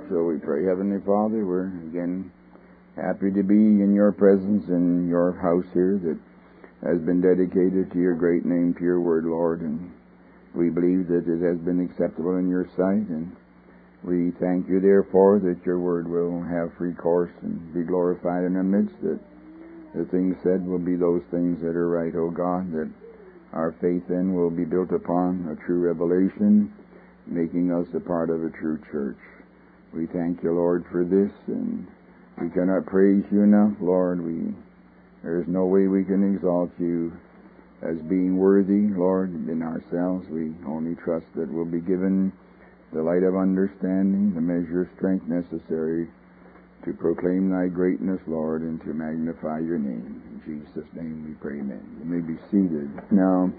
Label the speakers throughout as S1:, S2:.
S1: So we pray, Heavenly Father, we're again happy to be in your presence in your house here that has been dedicated to your great name, to your word, Lord, and we believe that it has been acceptable in your sight, and we thank you, therefore, that your word will have free course and be glorified in our midst, that the things said will be those things that are right, O God, that our faith then will be built upon a true revelation, making us a part of a true church. We thank you, Lord, for this, and we cannot praise you enough, Lord. There is no way we can exalt you as being worthy, Lord, in ourselves. We only trust that we'll be given the light of understanding, the measure of strength necessary to proclaim thy greatness, Lord, and to magnify your name. In Jesus' name we pray, amen. You may be seated. Now,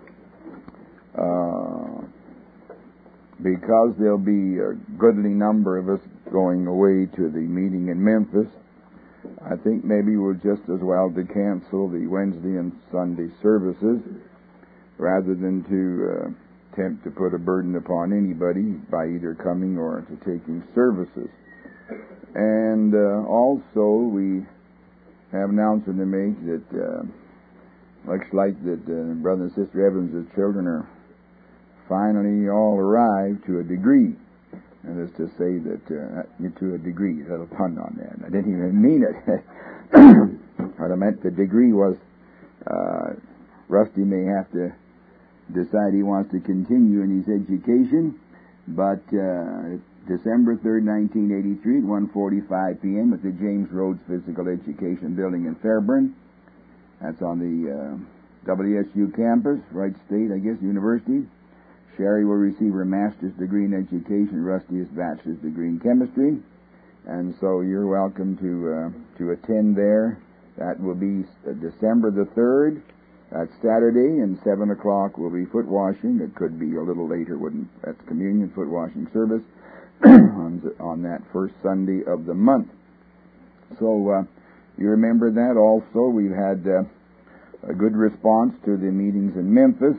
S1: because there'll be a goodly number of us going away to the meeting in Memphis, I think maybe we'll just as well to cancel the Wednesday and Sunday services rather than to attempt to put a burden upon anybody by either coming or to taking services. And also we have an announcement to make that looks like that Brother and Sister Evans' children are finally all arrived to a degree. And that's to say that to a degree, a little pun on that. I didn't even mean it. What I meant, the degree was Rusty may have to decide he wants to continue in his education, but December 3rd, 1983 at 1:45 p.m. at the James Rhodes Physical Education Building in Fairburn. That's on the WSU campus, Wright State, I guess, University. Sherry will receive her master's degree in education, Rusty his bachelor's degree in chemistry. And so you're welcome to attend there. That will be December the 3rd. That's Saturday, and 7 o'clock will be foot washing. It could be a little later, that's communion, foot washing service on that first Sunday of the month. So you remember that also. We've had a good response to the meetings in Memphis.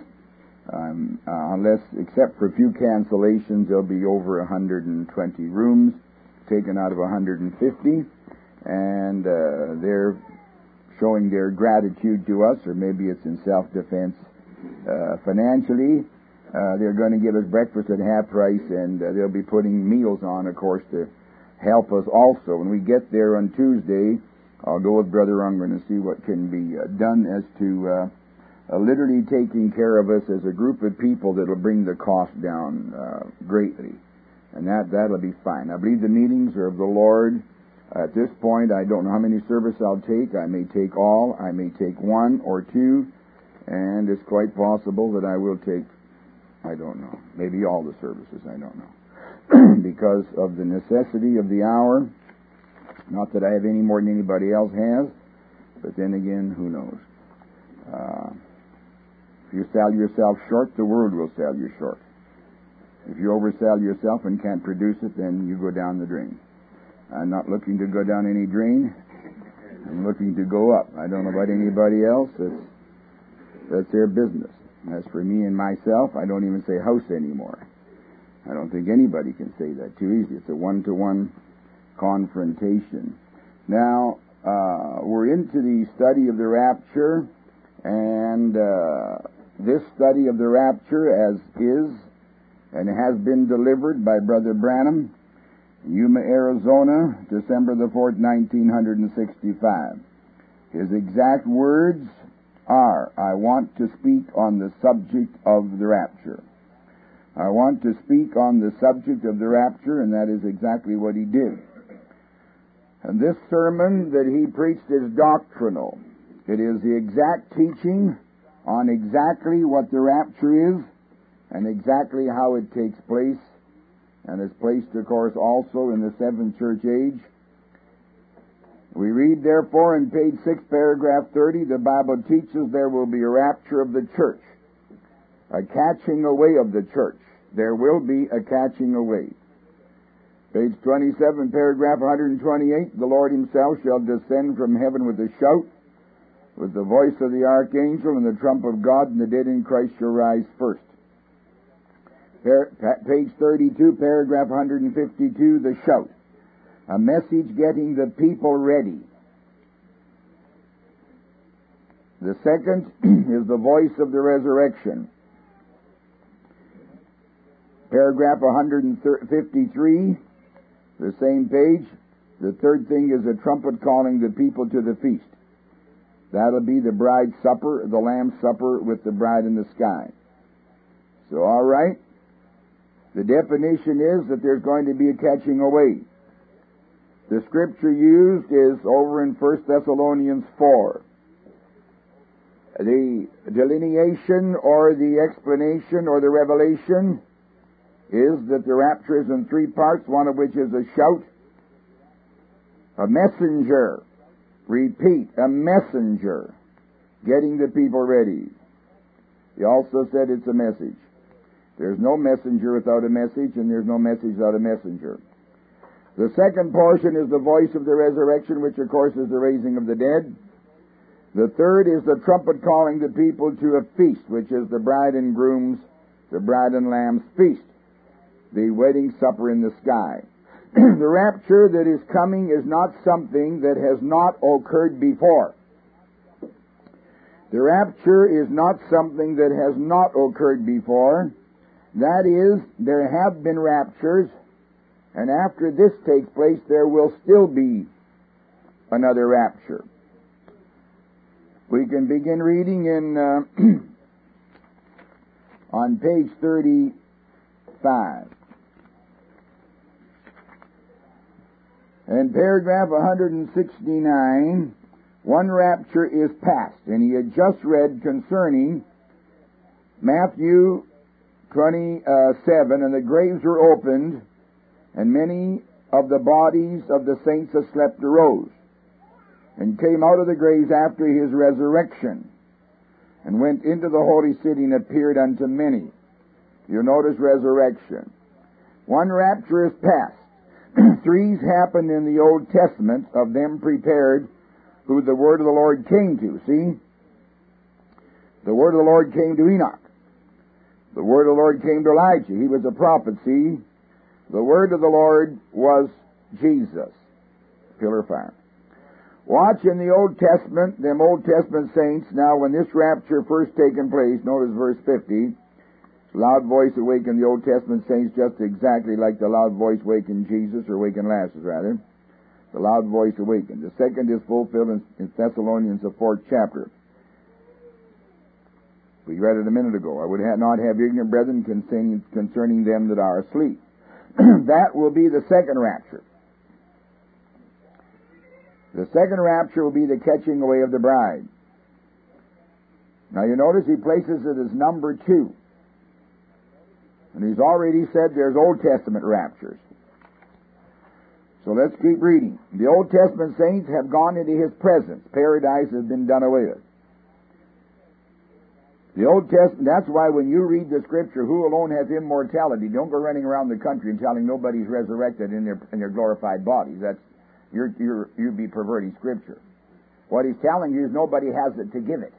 S1: Except for a few cancellations, there'll be over 120 rooms taken out of 150, and they're showing their gratitude to us, or maybe it's in self-defense financially. They're going to give us breakfast at half price, and they'll be putting meals on, of course, to help us also. When we get there on Tuesday, I'll go with Brother Unger and see what can be done as to literally taking care of us as a group of people that'll bring the cost down greatly. And that'll be fine. I believe the meetings are of the Lord. At this point, I don't know how many services I'll take. I may take all. I may take one or two. And it's quite possible that I will take, I don't know, maybe all the services. I don't know. Because of the necessity of the hour. Not that I have any more than anybody else has. But then again, who knows? If you sell yourself short, the world will sell you short. If you oversell yourself and can't produce it, then you go down the drain. I'm not looking to go down any drain. I'm looking to go up. I don't know about anybody else. That's their business. As for me and myself, I don't even say house anymore. I don't think anybody can say that too easy. It's a one-to-one confrontation. Now, we're into the study of the rapture, and this study of the rapture as is and has been delivered by Brother Branham, Yuma, Arizona, December the 4th, 1965. His exact words are, I want to speak on the subject of the rapture. I want to speak on the subject of the rapture, and that is exactly what he did. And this sermon that he preached is doctrinal. It is the exact teaching on exactly what the rapture is and exactly how it takes place, and is placed, of course, also in the seventh church age. We read, therefore, in page 6, paragraph 30, the Bible teaches there will be a rapture of the church, a catching away of the church. There will be a catching away. Page 27, paragraph 128, the Lord himself shall descend from heaven with a shout, with the voice of the archangel and the trump of God, and the dead in Christ shall rise first. Page 32, paragraph 152, the shout. A message getting the people ready. The second is the voice of the resurrection. Paragraph 153, the same page. The third thing is a trumpet calling the people to the feast. That'll be the bride's supper, the Lamb's supper with the bride in the sky. So, all right. The definition is that there's going to be a catching away. The scripture used is over in 1 Thessalonians 4. The delineation or the explanation or the revelation is that the rapture is in three parts, one of which is a shout, a messenger, repeat, a messenger, getting the people ready. He also said it's a message. There's no messenger without a message, and there's no message without a messenger. The second portion is the voice of the resurrection, which of course is the raising of the dead. The third is the trumpet calling the people to a feast, which is the bride and lamb's feast, the wedding supper in the sky. The rapture that is coming is not something that has not occurred before. The rapture is not something that has not occurred before. That is, there have been raptures, and after this takes place, there will still be another rapture. We can begin reading in on page 35. In paragraph 169, one rapture is past, and he had just read concerning Matthew 27, and the graves were opened, and many of the bodies of the saints that slept arose, and came out of the graves after his resurrection, and went into the holy city and appeared unto many. You notice resurrection. One rapture is past. Threes happened in the Old Testament of them prepared who the word of the Lord came to. See? The word of the Lord came to Enoch. The word of the Lord came to Elijah. He was a prophet, see? The word of the Lord was Jesus. Pillar of fire. Watch in the Old Testament, them Old Testament saints. Now, when this rapture first taken place, notice verse 50, loud voice awakened the Old Testament saints just exactly like the loud voice awakened Jesus, or awakened Lazarus, rather. The loud voice awakened. The second is fulfilled in Thessalonians, the 4th chapter. We read it a minute ago. I would not have ignorant brethren concerning them that are asleep. That will be the second rapture. The second rapture will be the catching away of the bride. Now you notice he places it as number 2. And he's already said there's Old Testament raptures. So let's keep reading. The Old Testament saints have gone into his presence. Paradise has been done away with. The Old Testament, that's why when you read the scripture, who alone has immortality, don't go running around the country and telling nobody's resurrected in their glorified bodies. That's you'd be perverting scripture. What he's telling you is nobody has it to give it.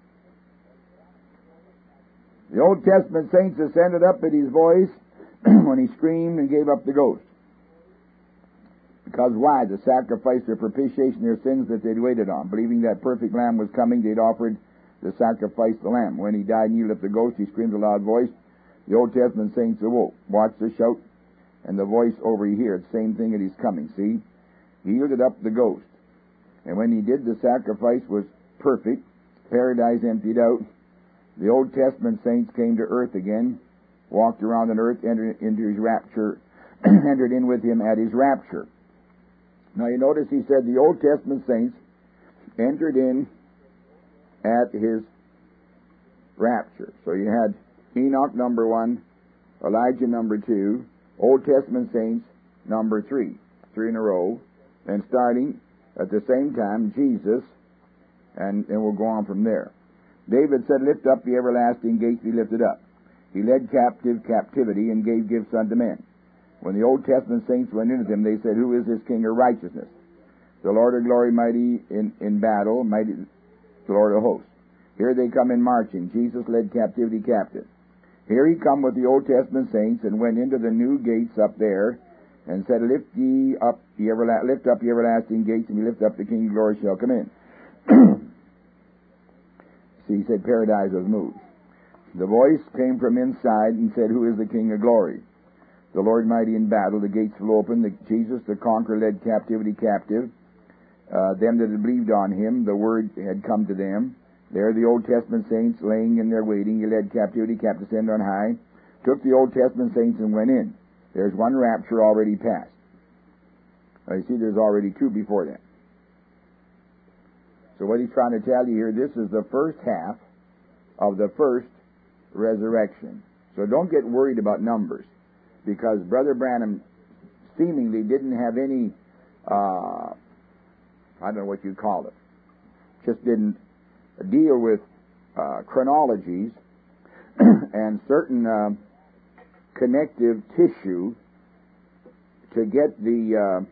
S1: The Old Testament saints ascended up at his voice when he screamed and gave up the ghost. Because why? The sacrifice of propitiation their sins that they'd waited on. Believing that perfect Lamb was coming, they'd offered the sacrifice the Lamb. When he died and yielded up the ghost, he screamed a loud voice. The Old Testament saints awoke. Watch the shout and the voice over here. It's the same thing that he's coming. See? He yielded up the ghost. And when he did, the sacrifice was perfect. Paradise emptied out. The Old Testament saints came to earth again, walked around on earth, entered into his rapture, entered in with him at his rapture. Now you notice he said the Old Testament saints entered in at his rapture. So you had Enoch number 1, Elijah number 2, Old Testament saints number 3 in a row, and starting at the same time Jesus, and we'll go on from there. David said, lift up the everlasting gates, be lifted up. He led captive captivity and gave gifts unto men. When the Old Testament saints went into them, they said, who is this King of righteousness? The Lord of glory, mighty in battle, mighty the Lord of hosts. Here they come in marching. Jesus led captivity captive. Here he come with the Old Testament saints and went into the new gates up there and said, lift up ye everlasting gates, and ye lift up the King of glory shall come in. See, he said paradise was moved. The voice came from inside and said, who is the King of glory? The Lord mighty in battle, the gates flew open, Jesus the conqueror led captivity captive. Them that had believed on him, the word had come to them. There the Old Testament saints laying in there waiting. He led captivity captive to send on high. Took the Old Testament saints and went in. There's one rapture already passed. Now you see there's already two before that. So what he's trying to tell you here, this is the first half of the first resurrection. So don't get worried about numbers, because Brother Branham seemingly didn't have any, I don't know what you call it, just didn't deal with chronologies and certain connective tissue to get the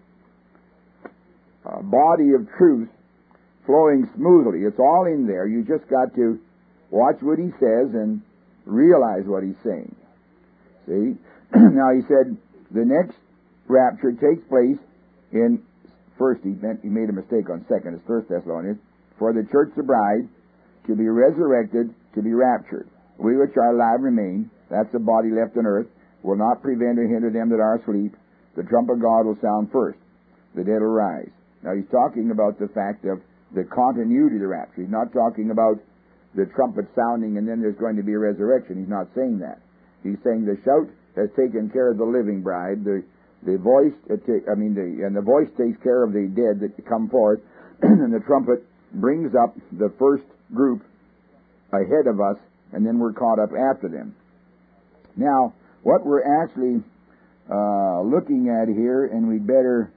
S1: body of truth flowing smoothly. It's all in there. You just got to watch what he says and realize what he's saying. See? Now he said the next rapture takes place in first. He made a mistake on second. It's 1 Thessalonians. For the church, the bride, to be resurrected, to be raptured. We which are alive remain. That's the body left on earth. Will not prevent or hinder them that are asleep. The trump of God will sound first. The dead will rise. Now he's talking about the fact of the continuity of the rapture. He's not talking about the trumpet sounding and then there's going to be a resurrection. He's not saying that. He's saying the shout has taken care of the living bride. The voice, and the voice takes care of the dead that come forth, and the trumpet brings up the first group ahead of us, and then we're caught up after them. Now, what we're actually looking at here, and we'd better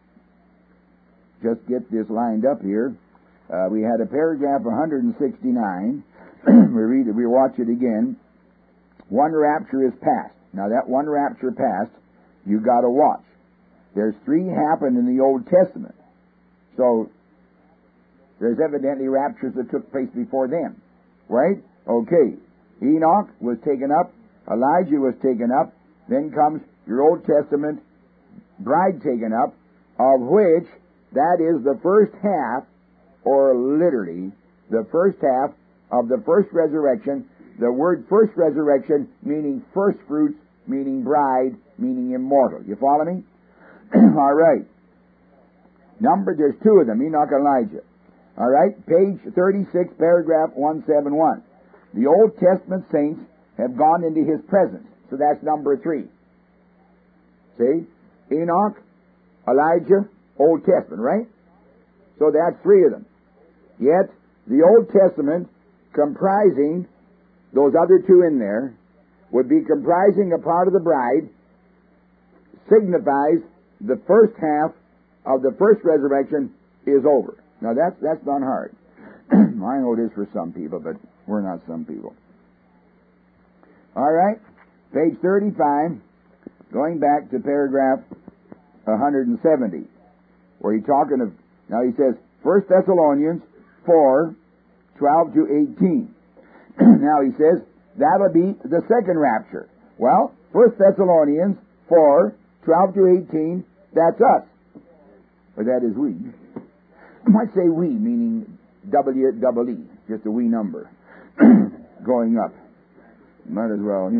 S1: just get this lined up here. We had a paragraph 169. We read it, we watch it again. One rapture is past. Now that one rapture passed, you got to watch. There's three happened in the Old Testament. So there's evidently raptures that took place before them. Right? Okay. Enoch was taken up. Elijah was taken up. Then comes your Old Testament bride taken up, of which that is the first half, or literally the first half of the first resurrection. The word first resurrection meaning first fruits, meaning bride, meaning immortal. You follow me? All right. There's two of them, Enoch and Elijah. All right, page 36, paragraph 171. The Old Testament saints have gone into his presence. So that's number 3. See? Enoch, Elijah, Old Testament, right? So that's 3 of them. Yet, the Old Testament, comprising those other 2 in there, would be comprising a part of the bride, signifies the first half of the first resurrection is over. Now that's not hard. I know it is for some people, but we're not some people. All right, page 35, going back to paragraph 170, where he's talking of, now he says, 1 Thessalonians 4, 12 to 18. Now he says, that'll be the second rapture. Well, 1 Thessalonians 4, 12 to 18, that's us. Or that is we. I might say we, meaning W-double-E, just a wee number. Going up. Might as well,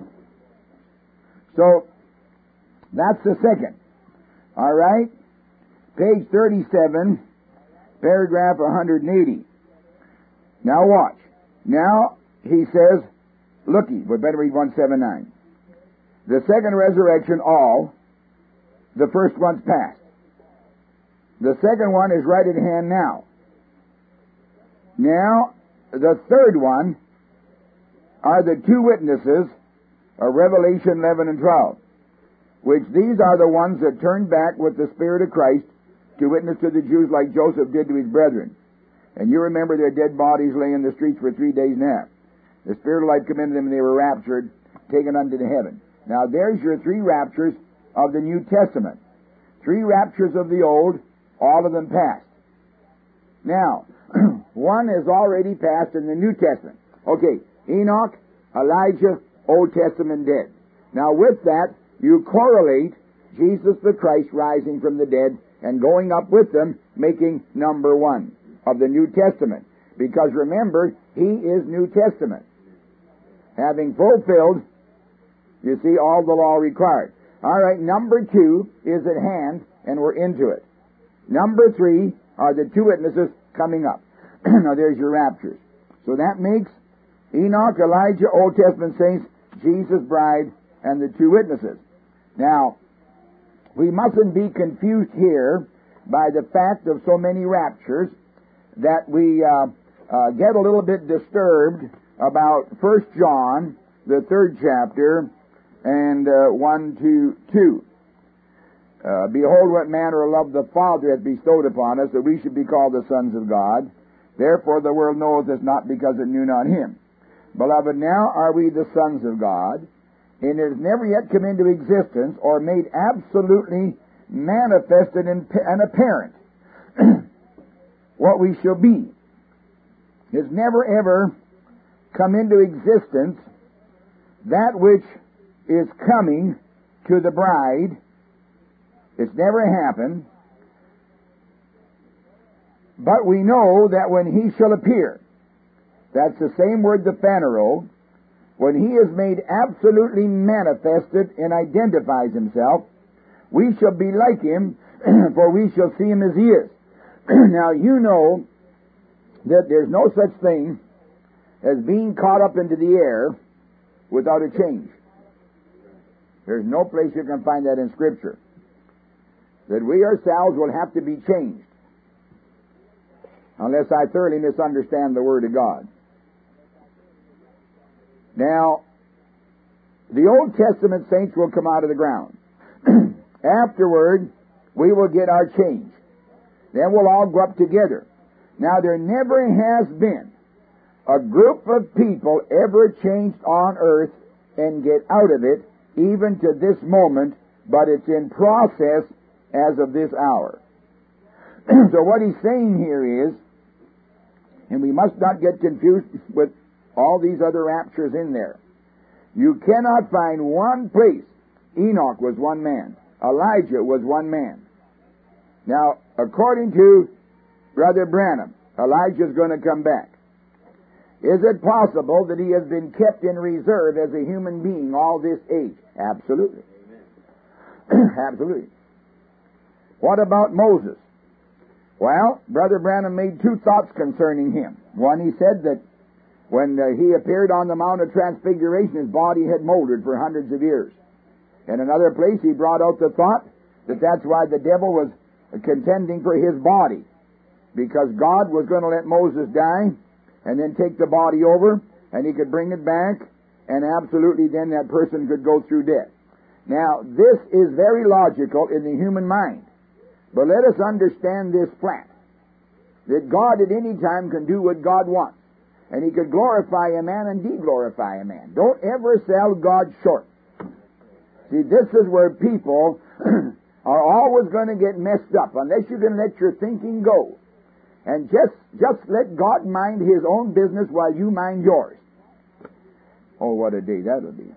S1: So, that's the second. All right? Page 37, paragraph 180. Now watch. Now, he says, looky, we better read 179. The second resurrection, all, the first one's past. The second one is right at hand now. Now, the third one are the 2 witnesses of Revelation 11 and 12, which these are the ones that turned back with the Spirit of Christ to witness to the Jews like Joseph did to his brethren. And you remember their dead bodies lay in the streets for 3 days and a half. The Spirit of life came into them and they were raptured, taken unto the heaven. Now there's your 3 raptures of the New Testament. 3 raptures of the Old, all of them passed. Now, one is already passed in the New Testament. Okay, Enoch, Elijah, Old Testament dead. Now with that, you correlate Jesus the Christ rising from the dead and going up with them, making number one of the New Testament. Because remember, he is New Testament. Having fulfilled, you see, all the law required. All right, number two is at hand, and we're into it. Number three are the two witnesses coming up. Now there's your raptures. So that makes Enoch, Elijah, Old Testament saints, Jesus' bride, and the two witnesses. Now, we mustn't be confused here by the fact of so many raptures that we get a little bit disturbed about 1 John, the 3rd chapter, and 1 to 2. Behold, what manner of love the Father hath bestowed upon us, that we should be called the sons of God. Therefore the world knoweth us not, because it knew not him. Beloved, now are we the sons of God, and it has never yet come into existence or made absolutely manifested and apparent what we shall be. It's never ever come into existence that which is coming to the bride. It's never happened. But we know that when he shall appear, that's the same word, the phaneroo, when he is made absolutely manifested and identifies himself, we shall be like him, for we shall see him as he is. Now you know that there's no such thing as being caught up into the air without a change. There's no place you can find that in Scripture. That we ourselves will have to be changed, unless I thoroughly misunderstand the Word of God. Now, the Old Testament saints will come out of the ground. Afterward, we will get our change. Then we'll all go up together. Now, there never has been a group of people ever changed on earth and get out of it, even to this moment, but it's in process as of this hour. So what he's saying here is, and we must not get confused with all these other raptures in there. You cannot find one place. Enoch was one man. Elijah was one man. Now, according to Brother Branham, Elijah's going to come back. Is it possible that he has been kept in reserve as a human being all this age? Absolutely. Absolutely. What about Moses? Well, Brother Branham made two thoughts concerning him. One, he said that when he appeared on the Mount of Transfiguration, his body had moldered for hundreds of years. In another place, he brought out the thought that that's why the devil was contending for his body, because God was going to let Moses die and then take the body over, and he could bring it back, and absolutely then that person could go through death. Now, this is very logical in the human mind. But let us understand this flat, that God at any time can do what God wants. And he could glorify a man and de-glorify a man. Don't ever sell God short. See, this is where people are always going to get messed up, unless you can let your thinking go. And just let God mind his own business while you mind yours. Oh, what a day that'll be.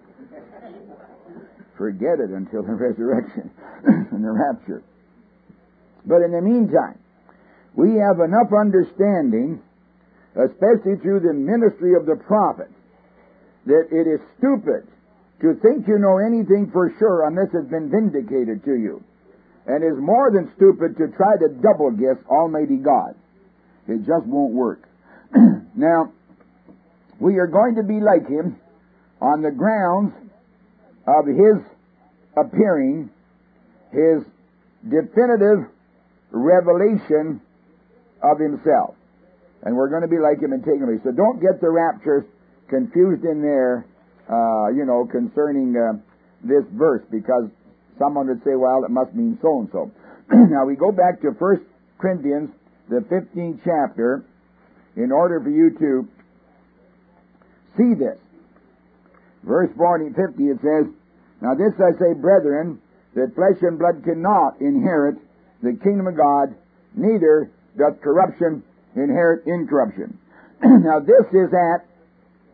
S1: Forget it until the resurrection and the rapture. But in the meantime, we have enough understanding, especially through the ministry of the prophet, that it is stupid to think you know anything for sure unless it's been vindicated to you. And is more than stupid to try to double guess Almighty God. It just won't work. Now, we are going to be like him on the grounds of his appearing, his definitive revelation of himself. And we're going to be like him and take him away. So don't get the raptures confused in there, concerning this verse, because someone would say, well, it must mean so-and-so. Now we go back to 1 Corinthians, the 15th chapter, in order for you to see this. Verse 50, it says, Now this I say, brethren, that flesh and blood cannot inherit the kingdom of God, neither doth corruption inherit incorruption. Now this is at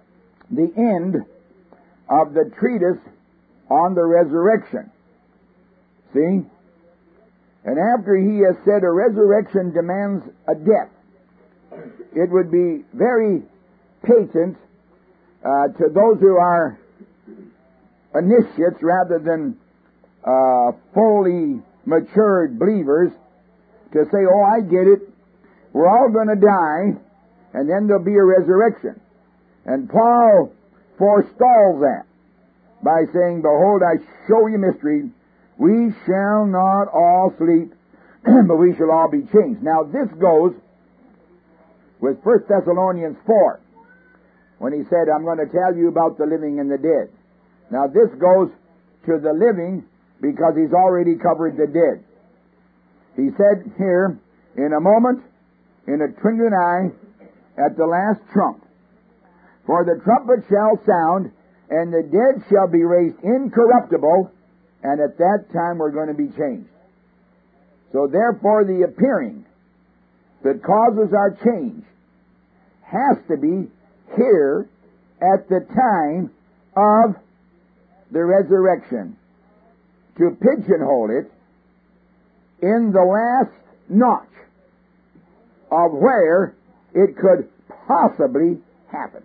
S1: the end of the treatise on the resurrection. See? And after he has said a resurrection demands a death, it would be very patent to those who are initiates rather than fully matured believers to say, oh, I get it. We're all going to die, and then there'll be a resurrection. And Paul forestalls that by saying, behold, I show you mystery. We shall not all sleep, but we shall all be changed. Now, this goes with 1 Thessalonians 4, when he said, I'm going to tell you about the living and the dead. Now, this goes to the living because he's already covered the dead. He said here, in a moment, in a twinkling eye, at the last trump, for the trumpet shall sound, and the dead shall be raised incorruptible, and at that time we're going to be changed. So therefore the appearing that causes our change has to be here at the time of the resurrection. To pigeonhole it in the last notch of where it could possibly happen.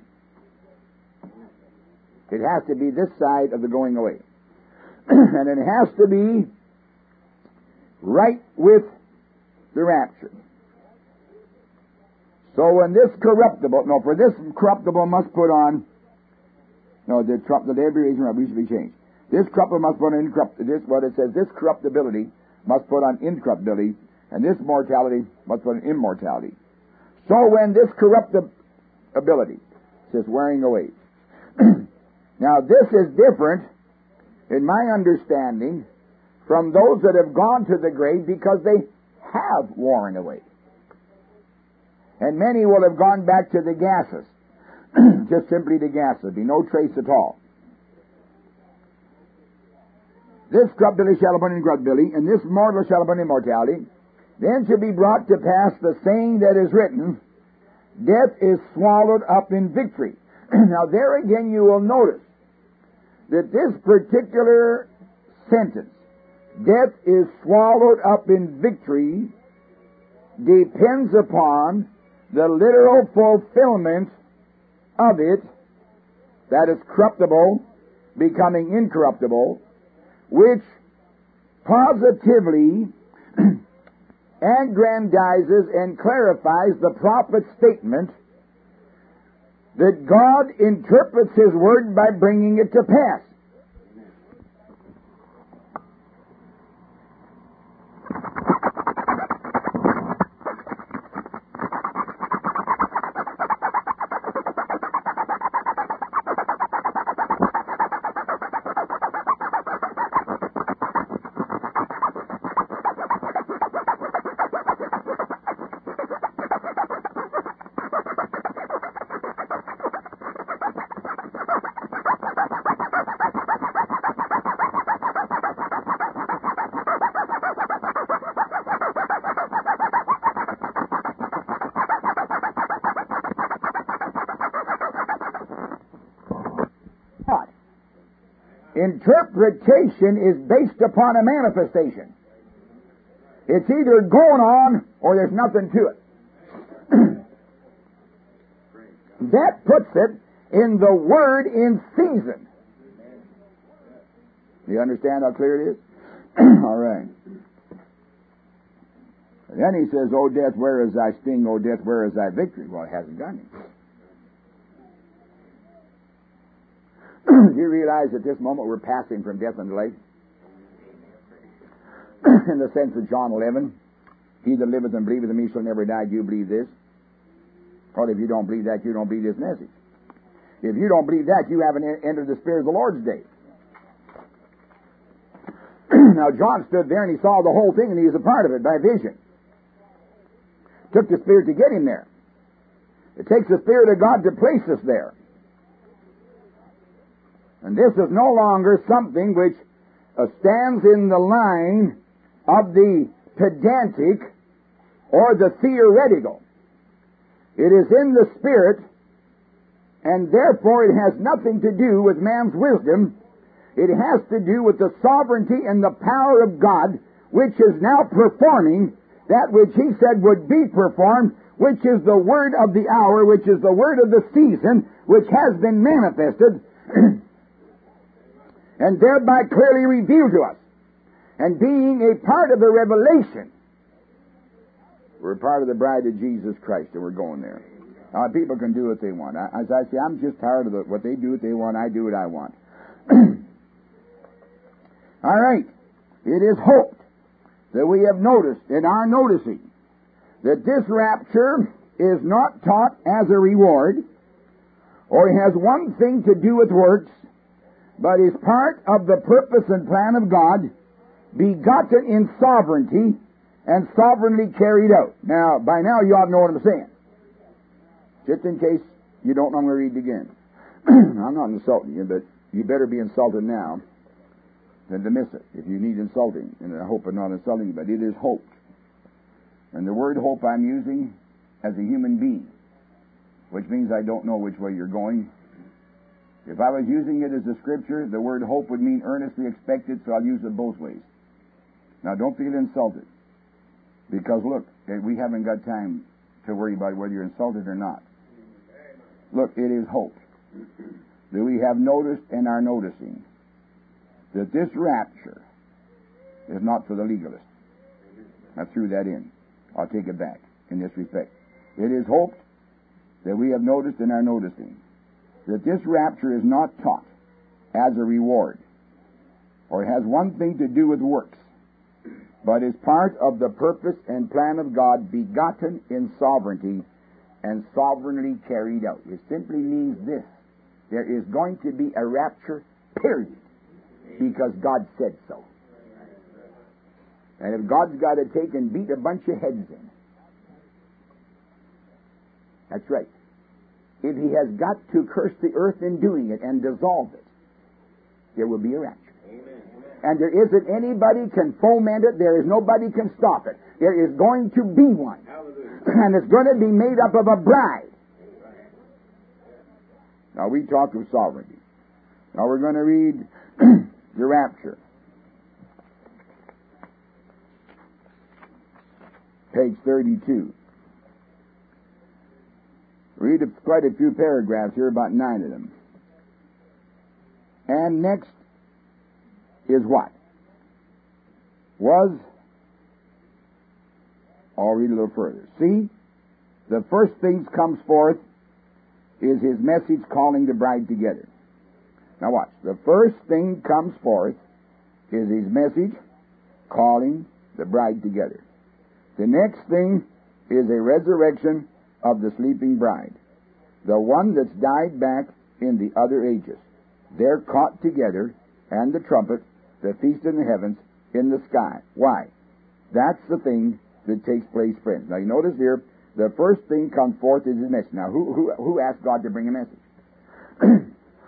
S1: It has to be this side of the going away. And it has to be right with the rapture. So when this corruptible, for this corruptible must put on, the dead be raised, we should be changed. This corruptible must put on this corruptibility must put on incorruptibility, and this mortality must put on immortality. So when this corruptibility says wearing away. Now this is different, in my understanding, from those that have gone to the grave because they have worn away. And many will have gone back to the gases, just simply the gases, be no trace at all. This corruptibility shall abund in incorruptibility, and this mortal shall abund in immortality. Then shall be brought to pass the saying that is written, death is swallowed up in victory. Now there again you will notice that this particular sentence, death is swallowed up in victory, depends upon the literal fulfillment of it, that is corruptible becoming incorruptible, which positively aggrandizes and clarifies the prophet's statement that God interprets His Word by bringing it to pass. Interpretation is based upon a manifestation. It's either going on or there's nothing to it. That puts it in the word in season. Do you understand how clear it is? All right. And then he says, O death, where is thy sting? O death, where is thy victory? Well, it hasn't done it. Do you realize at this moment we're passing from death unto life? In the sense of John 11, he that liveth and believeth in me shall never die. Do you believe this? Well, if you don't believe that, you don't believe this message. If you don't believe that, you haven't entered the Spirit of the Lord's day. Now, John stood there and he saw the whole thing and he was a part of it by vision. Took the Spirit to get him there. It takes the Spirit of God to place us there. And this is no longer something which stands in the line of the pedantic or the theoretical. It is in the Spirit And therefore it has nothing to do with man's wisdom. It has to do with the sovereignty and the power of God, which is now performing that which He said would be performed, which is the word of the hour, which is the word of the season, which has been manifested, and thereby clearly revealed to us. And being a part of the revelation, we're part of the bride of Jesus Christ, and we're going there. Now, people can do what they want. As I say, I'm just tired of what they do what they want. I do what I want. All right. It is hoped that we have noticed and are noticing that this rapture is not taught as a reward or has one thing to do with works, but is part of the purpose and plan of God, begotten in sovereignty and sovereignly carried out. Now, by now you ought to know what I'm saying. Just in case you don't, I'm going to read it again. I'm not insulting you, but you better be insulted now than to miss it if you need insulting. And I hope I'm not insulting you, but it is hope. And the word hope I'm using as a human being, which means I don't know which way you're going. If I was using it as a scripture, the word hope would mean earnestly expected, so I'll use it both ways. Now, don't feel insulted. Because, look, we haven't got time to worry about whether you're insulted or not. Look, it is hope that we have noticed and are noticing that this rapture is not for the legalist. I threw that in. I'll take it back in this respect. It is hoped that we have noticed and are noticing that this rapture is not taught as a reward or has one thing to do with works, but is part of the purpose and plan of God, begotten in sovereignty and sovereignly carried out. It simply means this: there is going to be a rapture, period, because God said so. And if God's got to take and beat a bunch of heads in, that's right. If He has got to curse the earth in doing it and dissolve it, there will be a rapture. Amen. And there isn't anybody can foment it. There is nobody can stop it. There is going to be one. Hallelujah. And it's going to be made up of a bride. Now we talk of sovereignty. Now we're going to read the rapture. Page 32. Read quite a few paragraphs here, about 9 of them. And next is what? I'll read a little further. See, the first thing comes forth is His message calling the bride together. Now watch. The first thing comes forth is His message calling the bride together. The next thing is a resurrection of the sleeping bride, the one that's died back in the other ages. They're caught together, and the trumpet, the feast in the heavens, in the sky. Why? That's the thing that takes place, friends. Now you notice here, the first thing comes forth is His message. Now who asked God to bring a message?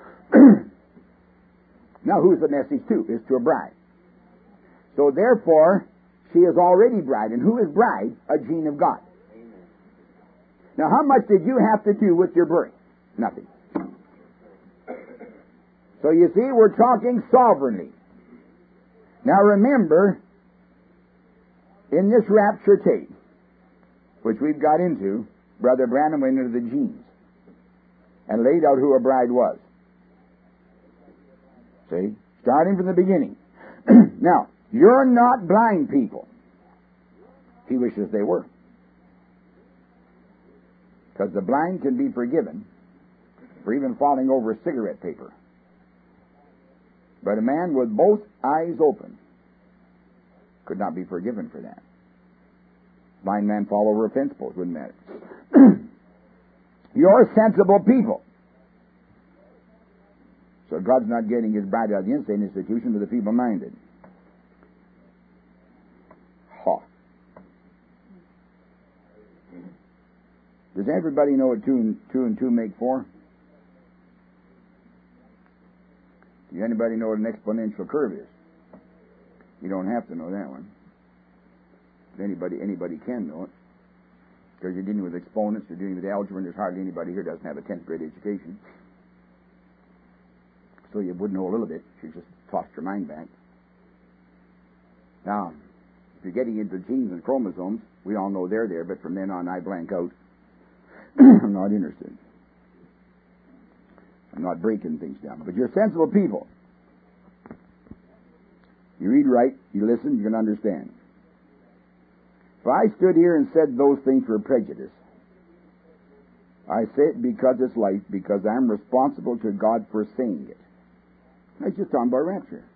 S1: Now who's the message to? It's to a bride. So therefore, she is already bride. And who is bride? A gene of God. Now, how much did you have to do with your birth? Nothing. So you see, we're talking sovereignly. Now remember, in this rapture tape, which we've got into, Brother Branham went into the genes and laid out who a bride was. See? Starting from the beginning. Now, you're not blind people. He wishes they were. Because the blind can be forgiven for even falling over a cigarette paper. But a man with both eyes open could not be forgiven for that. Blind man fall over a fence post, wouldn't matter. You're sensible people. So God's not getting His bride out of the insane institution to the feeble-minded. Does everybody know what 2 and 2 make 4? Does anybody know what an exponential curve is? You don't have to know that one. If anybody can know it. Because you're dealing with exponents, you're dealing with algebra, and there's hardly anybody here doesn't have a 10th grade education. So you would know a little bit. You just tossed your mind back. Now, if you're getting into genes and chromosomes, we all know they're there, but from then on I blank out. I'm not interested. I'm not breaking things down. But you're sensible people. You read right, you listen, you can understand. If I stood here and said those things were prejudice, I say it because it's life, because I'm responsible to God for saying it. That's just talking about rapture.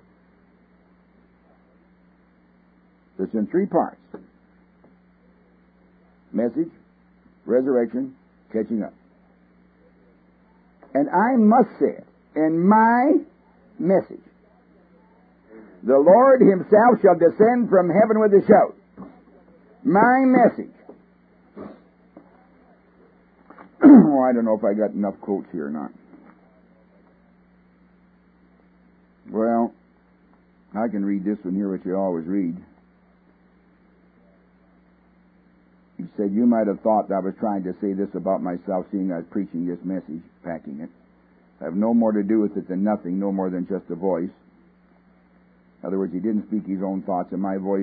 S1: It's in 3 parts. Message, resurrection, catching up. And I must say it in my message. The Lord himself shall descend from heaven with a shout. My message. Oh, I don't know if I got enough quotes here or not. Well, I can read this one here, which you always read. He said, you might have thought that I was trying to say this about myself, seeing I was preaching this message, packing it. I have no more to do with it than nothing, no more than just a voice. In other words, he didn't speak his own thoughts, and my voice,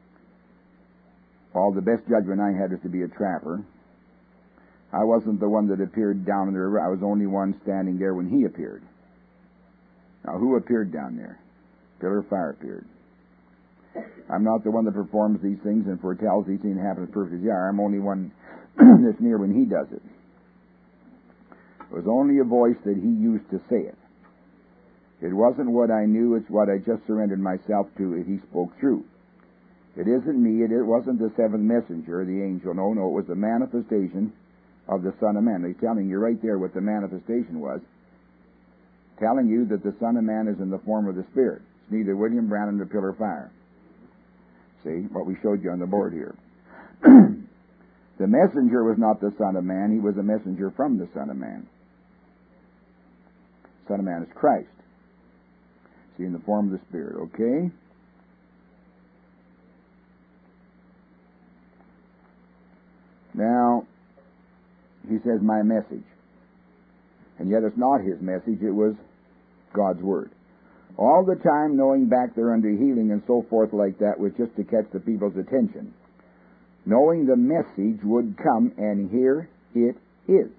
S1: all the best judgment I had was to be a trapper. I wasn't the one that appeared down in the river. I was the only one standing there when he appeared. Now, who appeared down there? Pillar of fire appeared. I'm not the one that performs these things and foretells these things happen as perfect as they are. I'm only one that's near when he does it. It was only a voice that he used to say it. It wasn't what I knew, it's what I just surrendered myself to that he spoke through. It isn't me, it wasn't the seventh messenger, the angel. No, it was the manifestation of the Son of Man. He's telling you right there what the manifestation was. Telling you that the Son of Man is in the form of the Spirit. It's neither William Branham nor pillar of fire. See, what we showed you on the board here. The messenger was not the Son of Man, he was a messenger from the Son of Man. Son of Man is Christ. See, in the form of the Spirit, okay? Now, he says, my message. And yet it's not his message, it was God's Word. All the time knowing back there under healing and so forth like that was just to catch the people's attention. Knowing the message would come, and here it is.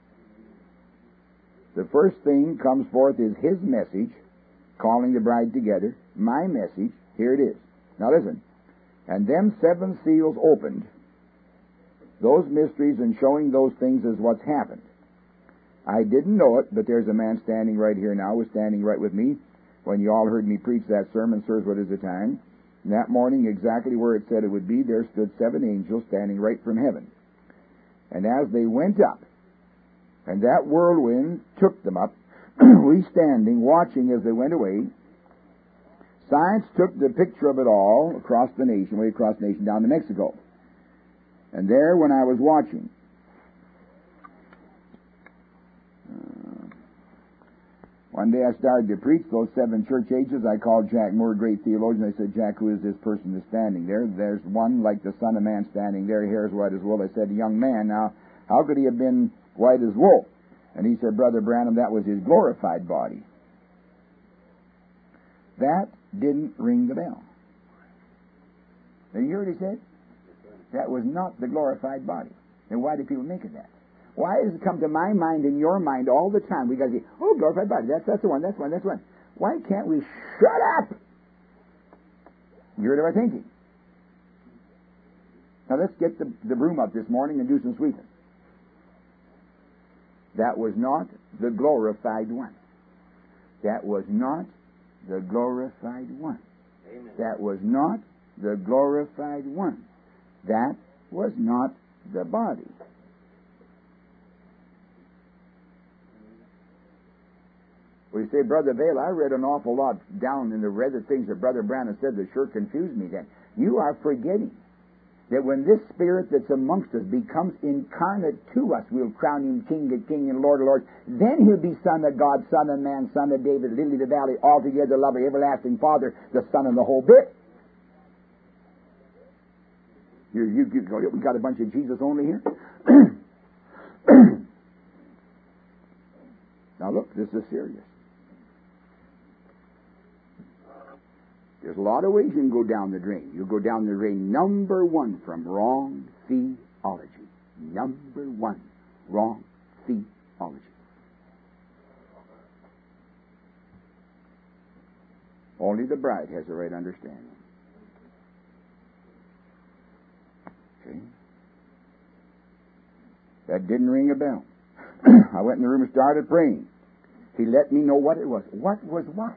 S1: The first thing comes forth is his message, calling the bride together. My message, here it is. Now listen. And them 7 seals opened. Those mysteries and showing those things is what's happened. I didn't know it, but there's a man standing right here now, was standing right with me when you all heard me preach that sermon, Sirs, What is the Time? And that morning, exactly where it said it would be, there stood 7 angels standing right from heaven. And as they went up, and that whirlwind took them up, we standing, watching as they went away, science took the picture of it all across the nation, way across the nation, down to Mexico. And there, when I was watching, one day I started to preach those 7 church ages. I called Jack Moore, a great theologian. I said, Jack, who is this person that's standing there? There's one like the Son of Man standing there, hair as white as wool. I said, a young man. Now, how could he have been white as wool? And he said, Brother Branham, that was his glorified body. That didn't ring the bell. Did you hear what he said? That was not the glorified body. Then why do people make it that? Why does it come to my mind and your mind all the time? We got to say, oh, glorified body, that's the one, that's one, that's one. Why can't we shut up? You're our thinking. Now let's get the broom up this morning and do some sweeping. That was not the glorified one. That was not the glorified one. Amen. That was not the glorified one. That was not the body. We say, Brother Vale, I read an awful lot down in the read the things that Brother Branham said that sure confused me then. You are forgetting that when this Spirit that's amongst us becomes incarnate to us, we'll crown him King of Kings and Lord of Lords. Then he'll be Son of God, Son of Man, Son of David, Lily of the Valley, altogether lovely, everlasting Father, the Son of the whole bit. You go, we got a bunch of Jesus only here. Now look, this is serious. There's a lot of ways you can go down the drain. You go down the drain, number one, from wrong theology. Number one, wrong theology. Only the bride has the right understanding. See? That didn't ring a bell. I went in the room and started praying. He let me know what it was. What was what?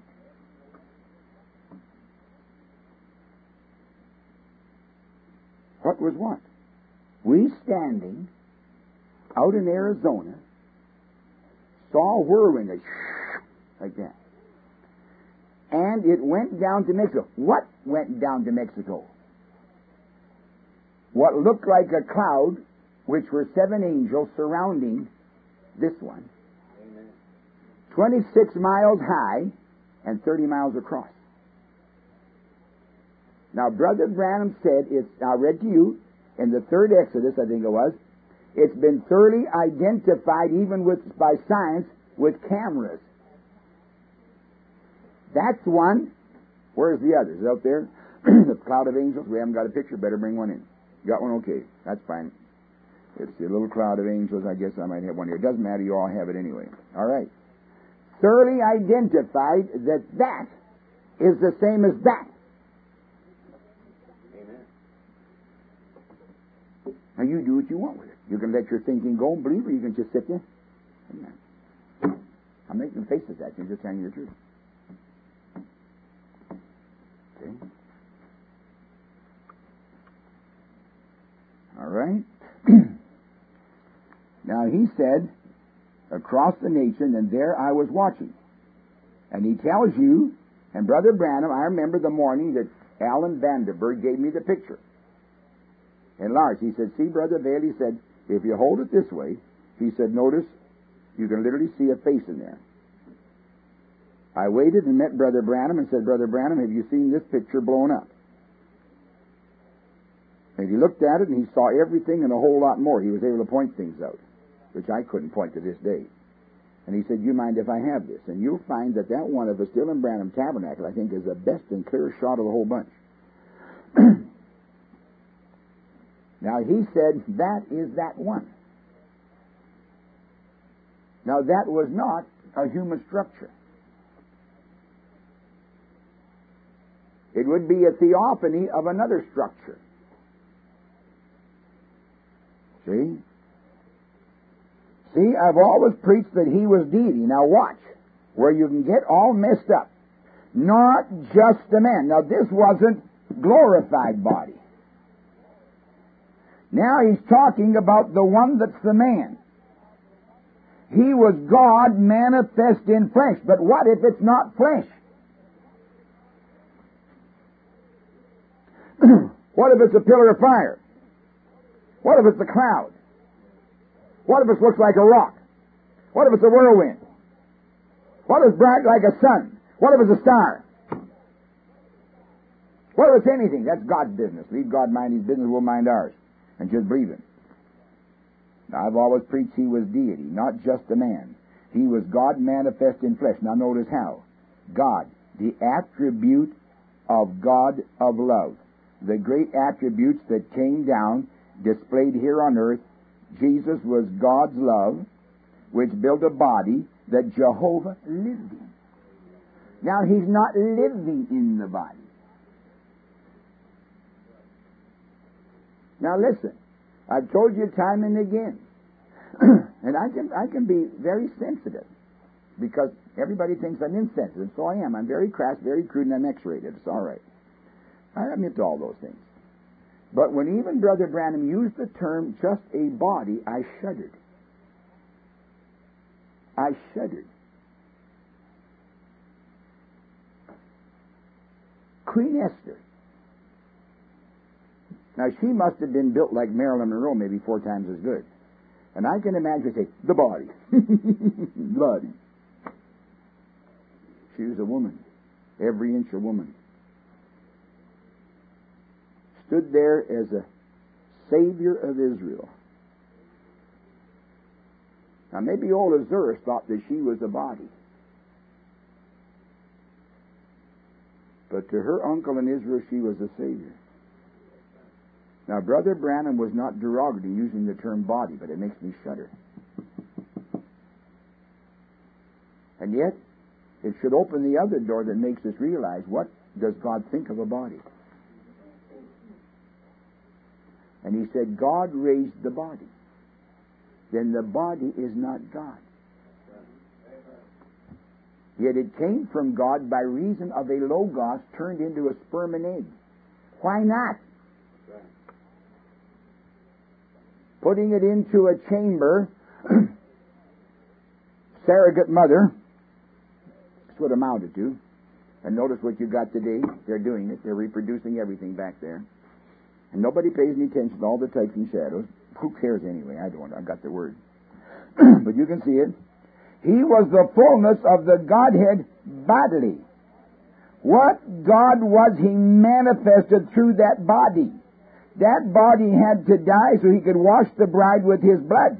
S1: What was what? We standing out in Arizona saw a whirlwind like that. And it went down to Mexico. What went down to Mexico? What looked like a cloud, which were 7 angels surrounding this one. Amen. 26 miles high and 30 miles across. Now, Brother Branham said, I read to you in the 3rd Exodus, I think it was, it's been thoroughly identified even by science with cameras. That's one. Where's the others? Out there? The cloud of angels. We haven't got a picture. Better bring one in. Got one? Okay. That's fine. It's the little cloud of angels. I guess I might have one here. It doesn't matter. You all have it anyway. All right. Thoroughly identified that is the same as that. Amen. Now you do what you want with it. You can let your thinking go and believe, or you can just sit there. Amen. I'm making faces at you. I'm just telling you the truth. Okay. All right. Now he said, across the nation, and there I was watching. And he tells you, and Brother Branham, I remember the morning that Alan Vanderberg gave me the picture. Enlarged. He said, see, Brother Vail, he said, if you hold it this way, he said, notice, you can literally see a face in there. I waited and met Brother Branham and said, Brother Branham, have you seen this picture blown up? And he looked at it and he saw everything and a whole lot more. He was able to point things out, which I couldn't point to this day. And he said, you mind if I have this? And you'll find that one of us still in Branham Tabernacle, I think, is the best and clearest shot of the whole bunch. Now he said, that is that one. Now that was not a human structure. It would be a theophany of another structure. See? See, I've always preached that he was deity. Now watch, where you can get all messed up. Not just a man. Now this wasn't glorified body. Now he's talking about the one that's the man. He was God manifest in flesh. But what if it's not flesh? What if it's a pillar of fire? What if it's a cloud? What if it looks like a rock? What if it's a whirlwind? What if it's bright like a sun? What if it's a star? What if it's anything? That's God's business. Leave God mind his business, we'll mind ours. And just breathe it. Now, I've always preached he was deity, not just a man. He was God manifest in flesh. Now notice how. God, the attribute of God of love. The great attributes that came down, displayed here on earth. Jesus was God's love, which built a body that Jehovah lived in. Now, he's not living in the body. Now, listen. I've told you time and again, and I can be very sensitive, because everybody thinks I'm insensitive, so I am. I'm very crass, very crude, and I'm X-rated. It's all right. I admit to all those things. But when even Brother Branham used the term just a body, I shuddered. I shuddered. Queen Esther. Now, she must have been built like Marilyn Monroe, maybe 4 times as good. And I can imagine her say, the body. The body. She was a woman. Every inch a woman. Stood there as a Savior of Israel. Now maybe old Azurus thought that she was a body. But to her uncle in Israel, she was a Savior. Now, Brother Branham was not derogatory using the term body, but it makes me shudder. And yet, it should open the other door that makes us realize, what does God think of a body? And he said, God raised the body. Then the body is not God. Yet it came from God by reason of a logos turned into a sperm and egg. Why not? Putting it into a chamber, surrogate mother, that's what it amounted to. And notice what you got today. They're doing it. They're reproducing everything back there. And nobody pays any attention to all the types and shadows. Who cares anyway? I don't. I've got the word. But you can see it. He was the fullness of the Godhead bodily. What God was, He manifested through that body. That body had to die so He could wash the bride with His blood.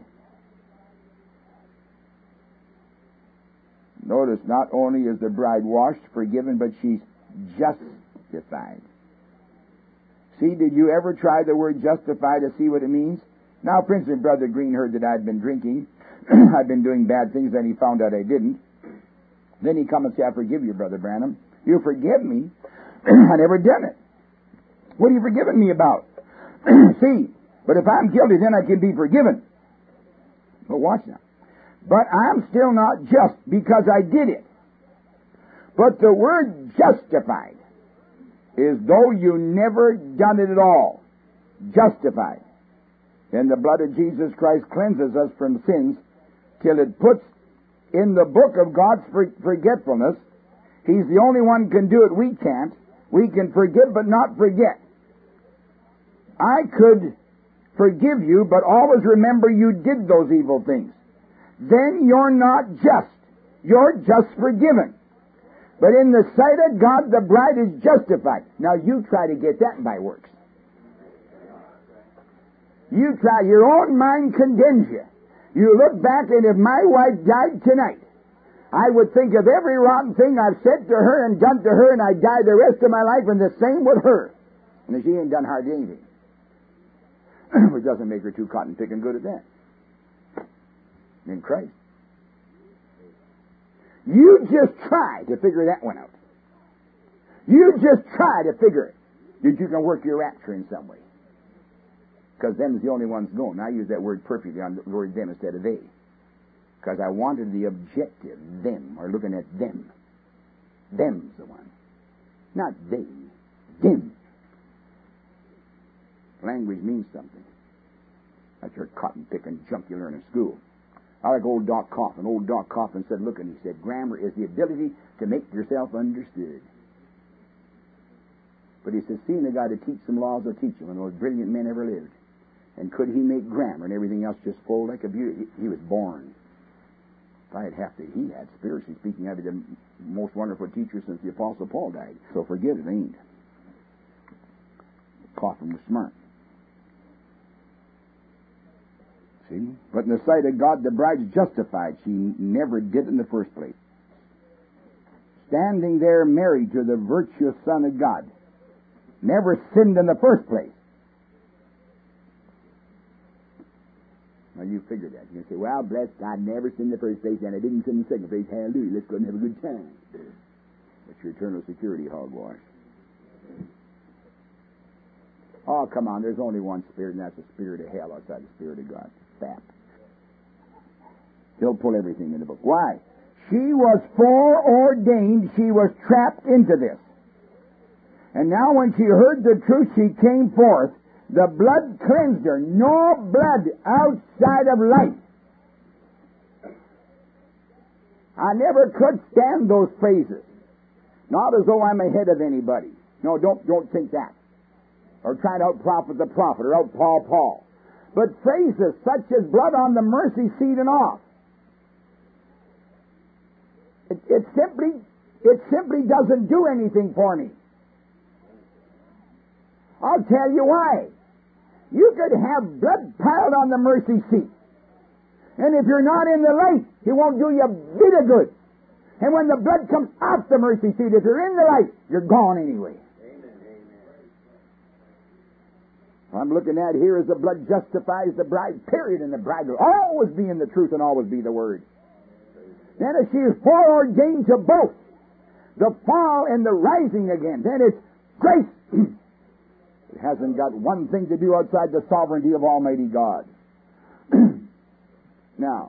S1: Notice, not only is the bride washed, forgiven, but she's justified. See, did you ever try the word justify to see what it means? Now, for instance, Brother Green heard that I'd been drinking. I'd been doing bad things, then he found out I didn't. Then he come and say, I forgive you, Brother Branham. You forgive me? I never done it. What are you forgiving me about? See, but if I'm guilty, then I can be forgiven. But watch now. But I'm still not just because I did it. But the word justified is though you never done it at all. Justified. Then the blood of Jesus Christ cleanses us from sins till it puts in the book of God's forgetfulness. He's the only one who can do it. We can't. We can forgive but not forget. I could forgive you, but always remember you did those evil things. Then you're not just. You're just forgiven. But in the sight of God, the bride is justified. Now you try to get that by works. You try, your own mind condemns you. You look back, and if my wife died tonight, I would think of every rotten thing I've said to her and done to her, and I'd die the rest of my life, and the same with her. And she ain't done hardly anything. Which doesn't make her too cotton picking good at that. In Christ. You just try to figure that one out. You just try to figure it. That you can work your rapture in some way. Because them's the only ones going. I use that word perfectly on the word them instead of they. Because I wanted the objective, them, or looking at them. Them's the one. Not they. Them. Language means something. That's your cotton-picking junk you learn in school. I like old Doc Coffin. Old Doc Coffin said, look, and he said, grammar is the ability to make yourself understood. But he said, seeing the guy to teach some laws will teach him, and those brilliant men ever lived. And could he make grammar and everything else just fold like a beauty? He was born. If I had half that he had, spiritually speaking, I'd be the most wonderful teacher since the Apostle Paul died. So forget it, ain't. Coffin was smart. See? But in the sight of God, the bride's justified. She never did in the first place. Standing there married to the virtuous Son of God. Never sinned in the first place. Now you figure that. You say, well, bless God, never sinned in the first place, and I didn't sin in the second place. Hallelujah. Let's go and have a good time. That's your eternal security hogwash. Oh, come on. There's only one spirit, and that's the spirit of hell outside the spirit of God. Fap. He'll pull everything in the book. Why? She was foreordained. She was trapped into this. And now when she heard the truth, she came forth. The blood cleansed her. No blood outside of life. I never could stand those phrases. Not as though I'm ahead of anybody. No, don't think that. Or trying to out-prophet the prophet, or out-Paul. But phrases such as blood on the mercy seat and off. It simply doesn't do anything for me. I'll tell you why. You could have blood piled on the mercy seat. And if you're not in the light, it won't do you a bit of good. And when the blood comes off the mercy seat, if you're in the light, you're gone anyway. I'm looking at here as the blood justifies the bride, period, and the bride will always be in the truth and always be the Word. Then if she is foreordained to both, the fall and the rising again, then it's grace. It hasn't got one thing to do outside the sovereignty of Almighty God. Now,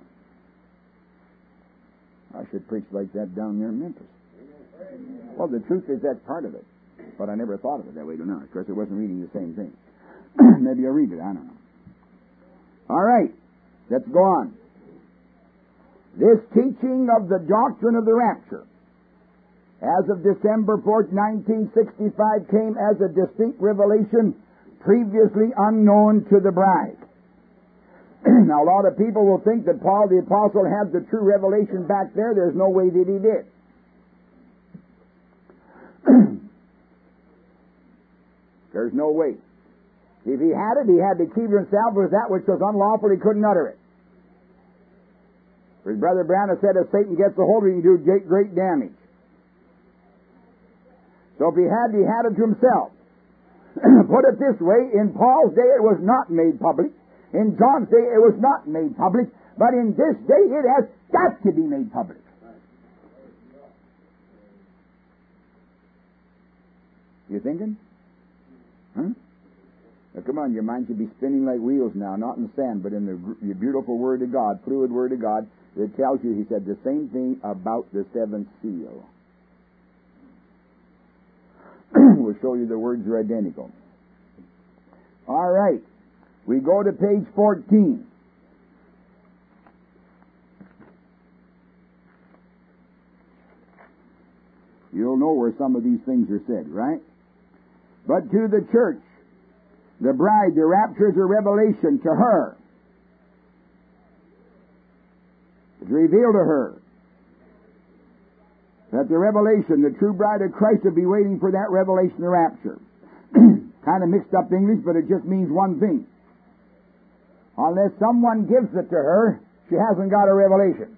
S1: I should preach like that down there in Memphis. Well, the truth is that's part of it. But I never thought of it that way till now. Of course, I wasn't reading the same thing. Maybe I'll read it. I don't know. All right. Let's go on. This teaching of the doctrine of the rapture, as of December 4th, 1965, came as a distinct revelation previously unknown to the bride. Now, a lot of people will think that Paul the Apostle had the true revelation back there. There's no way that he did. There's no way. If he had it, he had to keep it himself. With that which was unlawful, he couldn't utter it. His brother Branham said, if Satan gets a hold of it, he can do great damage. So if he had it to himself. Put it this way, in Paul's day it was not made public. In John's day it was not made public. But in this day it has got to be made public. You thinking? Huh? Now, come on, your mind should be spinning like wheels now, not in the sand, but in the beautiful Word of God, fluid Word of God, that tells you, he said the same thing about the seventh seal. We'll show you the words are identical. All right. We go to page 14. You'll know where some of these things are said, right? But to the church, the bride, the rapture is a revelation to her. It's revealed to her that the revelation, the true bride of Christ, will be waiting for that revelation, the rapture. Kind of mixed up English, but it just means one thing. Unless someone gives it to her, she hasn't got a revelation.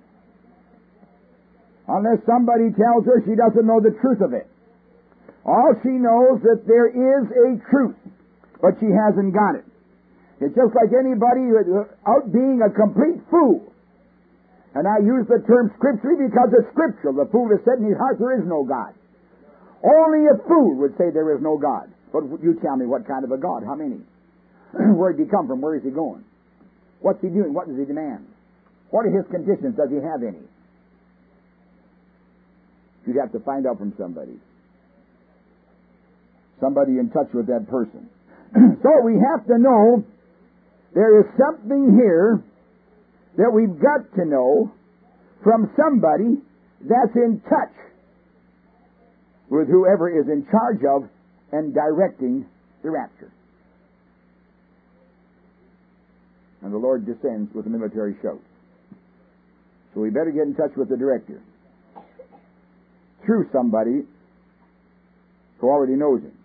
S1: Unless somebody tells her, she doesn't know the truth of it. All she knows that there is a truth, but she hasn't got it. It's just like anybody out being a complete fool. And I use the term scripturally because it's scriptural. The fool has said in his heart there is no God. Only a fool would say there is no God. But you tell me what kind of a God? How many? Where did he come from? Where is he going? What's he doing? What does he demand? What are his conditions? Does he have any? You'd have to find out from somebody. Somebody in touch with that person. So we have to know there is something here that we've got to know from somebody that's in touch with whoever is in charge of and directing the rapture. And the Lord descends with a military shout. So we better get in touch with the director through somebody who already knows him.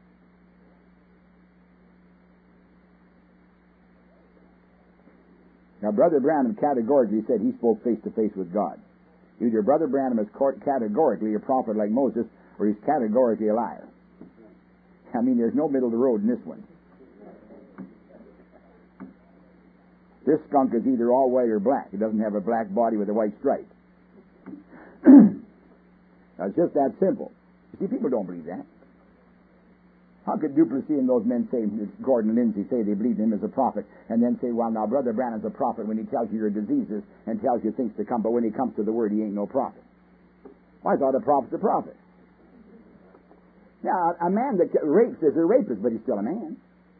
S1: Now, Brother Branham categorically said he spoke face to face with God. Either Brother Branham is categorically a prophet like Moses, or he's categorically a liar. I mean, there's no middle of the road in this one. This skunk is either all white or black. It doesn't have a black body with a white stripe. Now, it's just that simple. You see, people don't believe that. How could Duplessis and those men say, Gordon and Lindsay, say they believe him as a prophet, and then say, well, now, Brother Branham's a prophet when he tells you your diseases and tells you things to come, but when he comes to the Word, he ain't no prophet. Well, I thought a prophet's a prophet. Now, a man that rapes is a rapist, but he's still a man.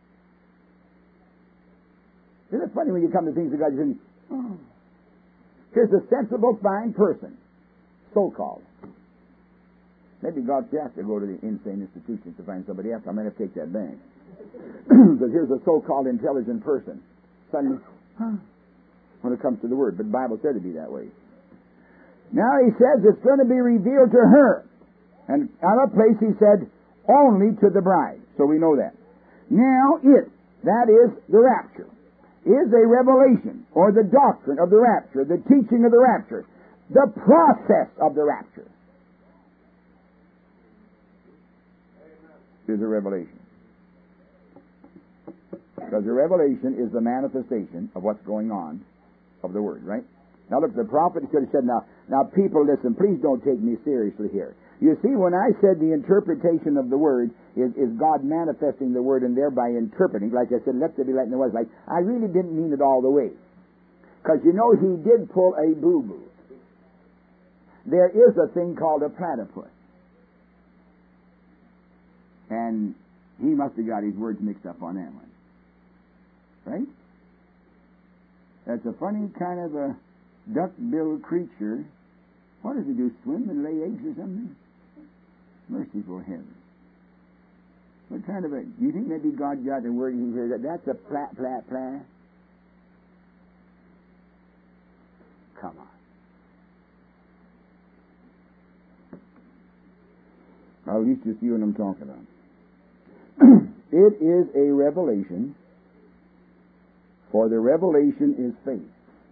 S1: Isn't it funny when you come to things of God, you think, oh, here's a sensible, fine person, so-called. Maybe God has to go to the insane institutions to find somebody else. I'm going to take that back. Because here's a so-called intelligent person. Suddenly, when it comes to the Word. But the Bible said it'd be that way. Now he says it's going to be revealed to her. And on a place he said, only to the bride. So we know that. Now it. that is the rapture, is a revelation, or the doctrine of the rapture, the teaching of the rapture, the process of the rapture is a revelation. Because the revelation is the manifestation of what's going on of the Word, right? Now look, the prophet could have said, now people listen, please don't take me seriously here. You see, when I said the interpretation of the Word is God manifesting the Word and thereby interpreting, like I said, let there be light and there was light, I really didn't mean it all the way. Because you know, he did pull a boo-boo. There is a thing called a platypus. And he must have got his words mixed up on that one. Right? That's a funny kind of a duck-billed creature. What does he do, swim and lay eggs or something? Merciful heaven. What kind of a... You think maybe God got the word he heard? That's a plat. Come on. Well, at least you see what I'm talking about. It is a revelation, for the revelation is faith.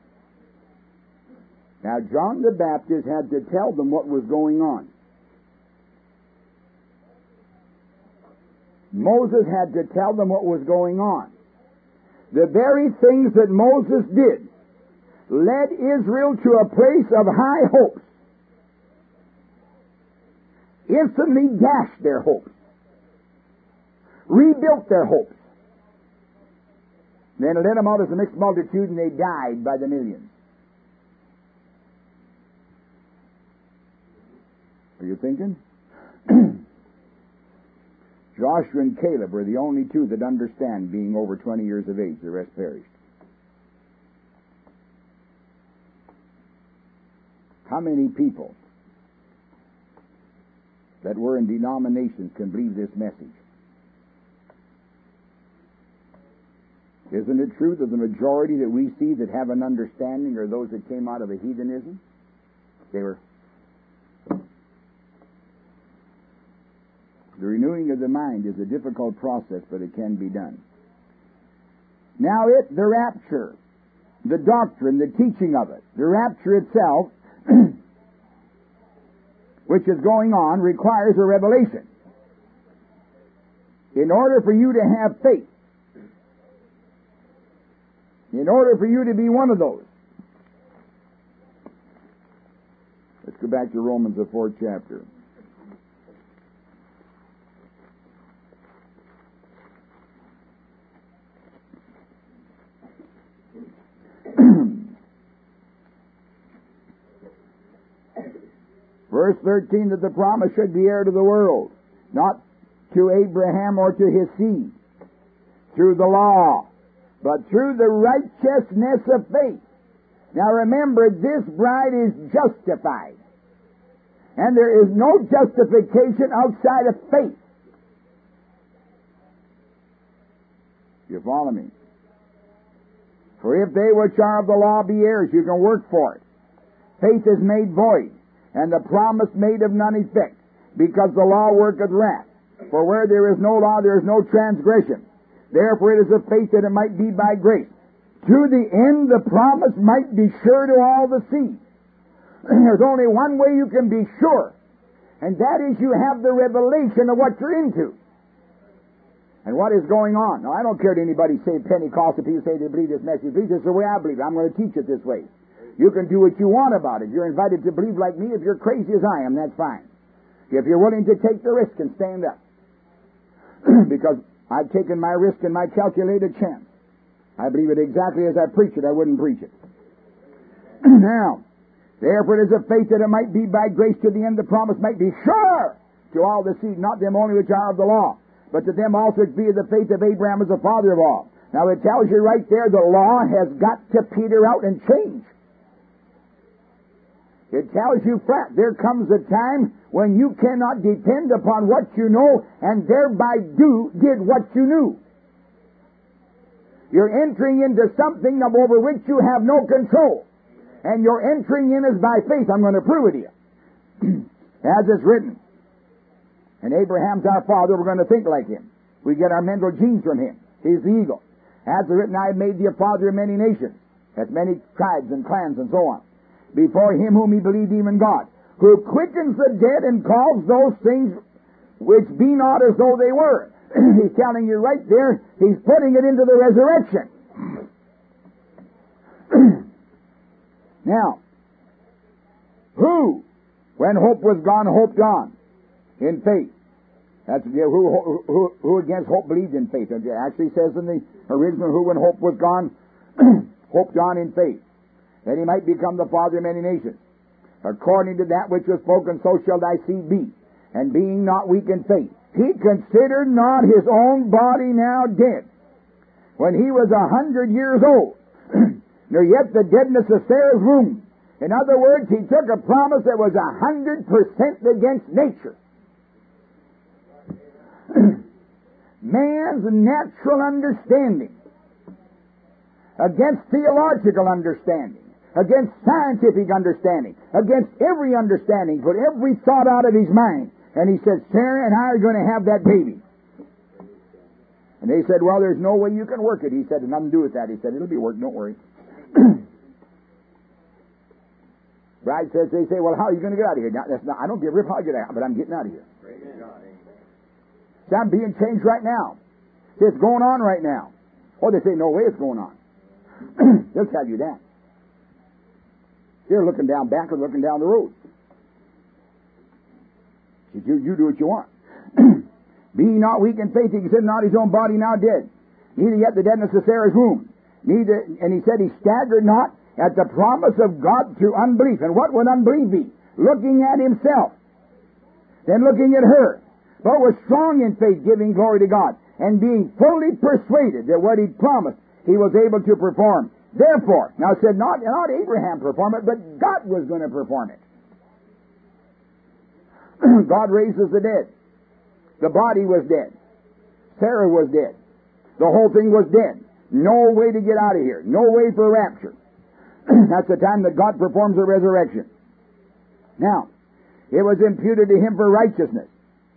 S1: Now, John the Baptist had to tell them what was going on. Moses had to tell them what was going on. The very things that Moses did led Israel to a place of high hopes, instantly dashed their hopes, rebuilt their hopes. Then it led them out as a mixed multitude, and they died by the millions. Are you thinking? Joshua and Caleb were the only two that understand being over 20 years of age. The rest perished. How many people that were in denominations can believe this message? Isn't it true that the majority that we see that have an understanding are those that came out of a heathenism? They were... The renewing of the mind is a difficult process, but it can be done. Now the rapture, the doctrine, the teaching of it, the rapture itself, which is going on, requires a revelation. In order for you to have faith, in order for you to be one of those. Let's go back to Romans, the 4th chapter. Verse 13, that the promise should be heir to the world, not to Abraham or to his seed, through the law, but through the righteousness of faith. Now remember, this bride is justified. And there is no justification outside of faith. You follow me? For if they which are of the law be heirs, you can work for it. Faith is made void, and the promise made of none effect, because the law worketh wrath. For where there is no law, there is no transgression. Therefore it is of faith that it might be by grace, to the end the promise might be sure to all the seed. There's only one way you can be sure, and that is you have the revelation of what you're into. And what is going on? Now, I don't care to anybody say Pentecostal people say they believe this message. This is the way I believe it. I'm going to teach it this way. You can do what you want about it. You're invited to believe like me. If you're crazy as I am, that's fine. If you're willing to take the risk and stand up. Because I've taken my risk and my calculated chance. I believe it exactly as I preach it. I wouldn't preach it. Now, therefore it is of faith that it might be by grace to the end the promise might be sure to all the seed, not them only which are of the law, but to them also which be of the faith of Abraham as the father of all. Now it tells you right there the law has got to peter out and change. It tells you flat, there comes a time when you cannot depend upon what you know and thereby did what you knew. You're entering into something over which you have no control. And your entering in is by faith. I'm going to prove it to you. As it's written. And Abraham's our father, we're going to think like him. We get our mental genes from him. He's the eagle. As it is written, I have made thee a father of many nations. That's many tribes and clans and so on. Before him whom he believed, even God, who quickens the dead and calls those things which be not as though they were. He's telling you right there, he's putting it into the resurrection. Now, who, when hope was gone, hoped on in faith? That's who against hope believed in faith. It actually says in the original, who when hope was gone, hoped on in faith, that he might become the father of many nations. According to that which was spoken, so shall thy seed be. And being not weak in faith, he considered not his own body now dead, when he was 100 years old, nor yet the deadness of Sarah's womb. In other words, he took a promise that was 100% against nature. Man's natural understanding, against theological understanding, against scientific understanding, against every understanding, put every thought out of his mind. And he said, Sarah and I are going to have that baby. And they said, well, there's no way you can work it. He said, nothing to do with that. He said, it'll be worked, don't worry. Bride says, they say, well, how are you going to get out of here? Now, I don't give a rip how I get out, but I'm getting out of here. See, I'm being changed right now. See, it's going on right now. Or they say, no way it's going on. They'll tell you that. They're looking down back and looking down the road. You do what you want. Be not weak in faith, he considered not his own body now dead, neither yet the deadness of Sarah's womb. And he said he staggered not at the promise of God through unbelief. And what would unbelief be? Looking at himself, then looking at her, but was strong in faith, giving glory to God, and being fully persuaded that what he promised he was able to perform. Therefore, now it said not Abraham perform it, but God was going to perform it. God raises the dead. The body was dead. Sarah was dead. The whole thing was dead. No way to get out of here. No way for rapture. That's the time that God performs the resurrection. Now, it was imputed to him for righteousness.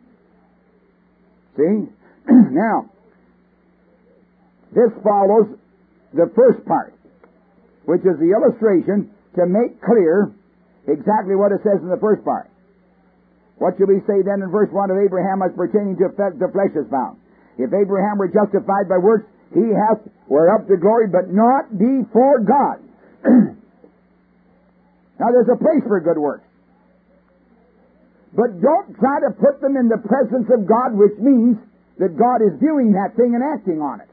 S1: See? Now, this follows the first part, which is the illustration to make clear exactly what it says in the first part. What shall we say then in verse 1 of Abraham as pertaining to the flesh is found? If Abraham were justified by works, he hath whereof to glory, but not before God. Now there's a place for good works. But don't try to put them in the presence of God, which means that God is viewing that thing and acting on it.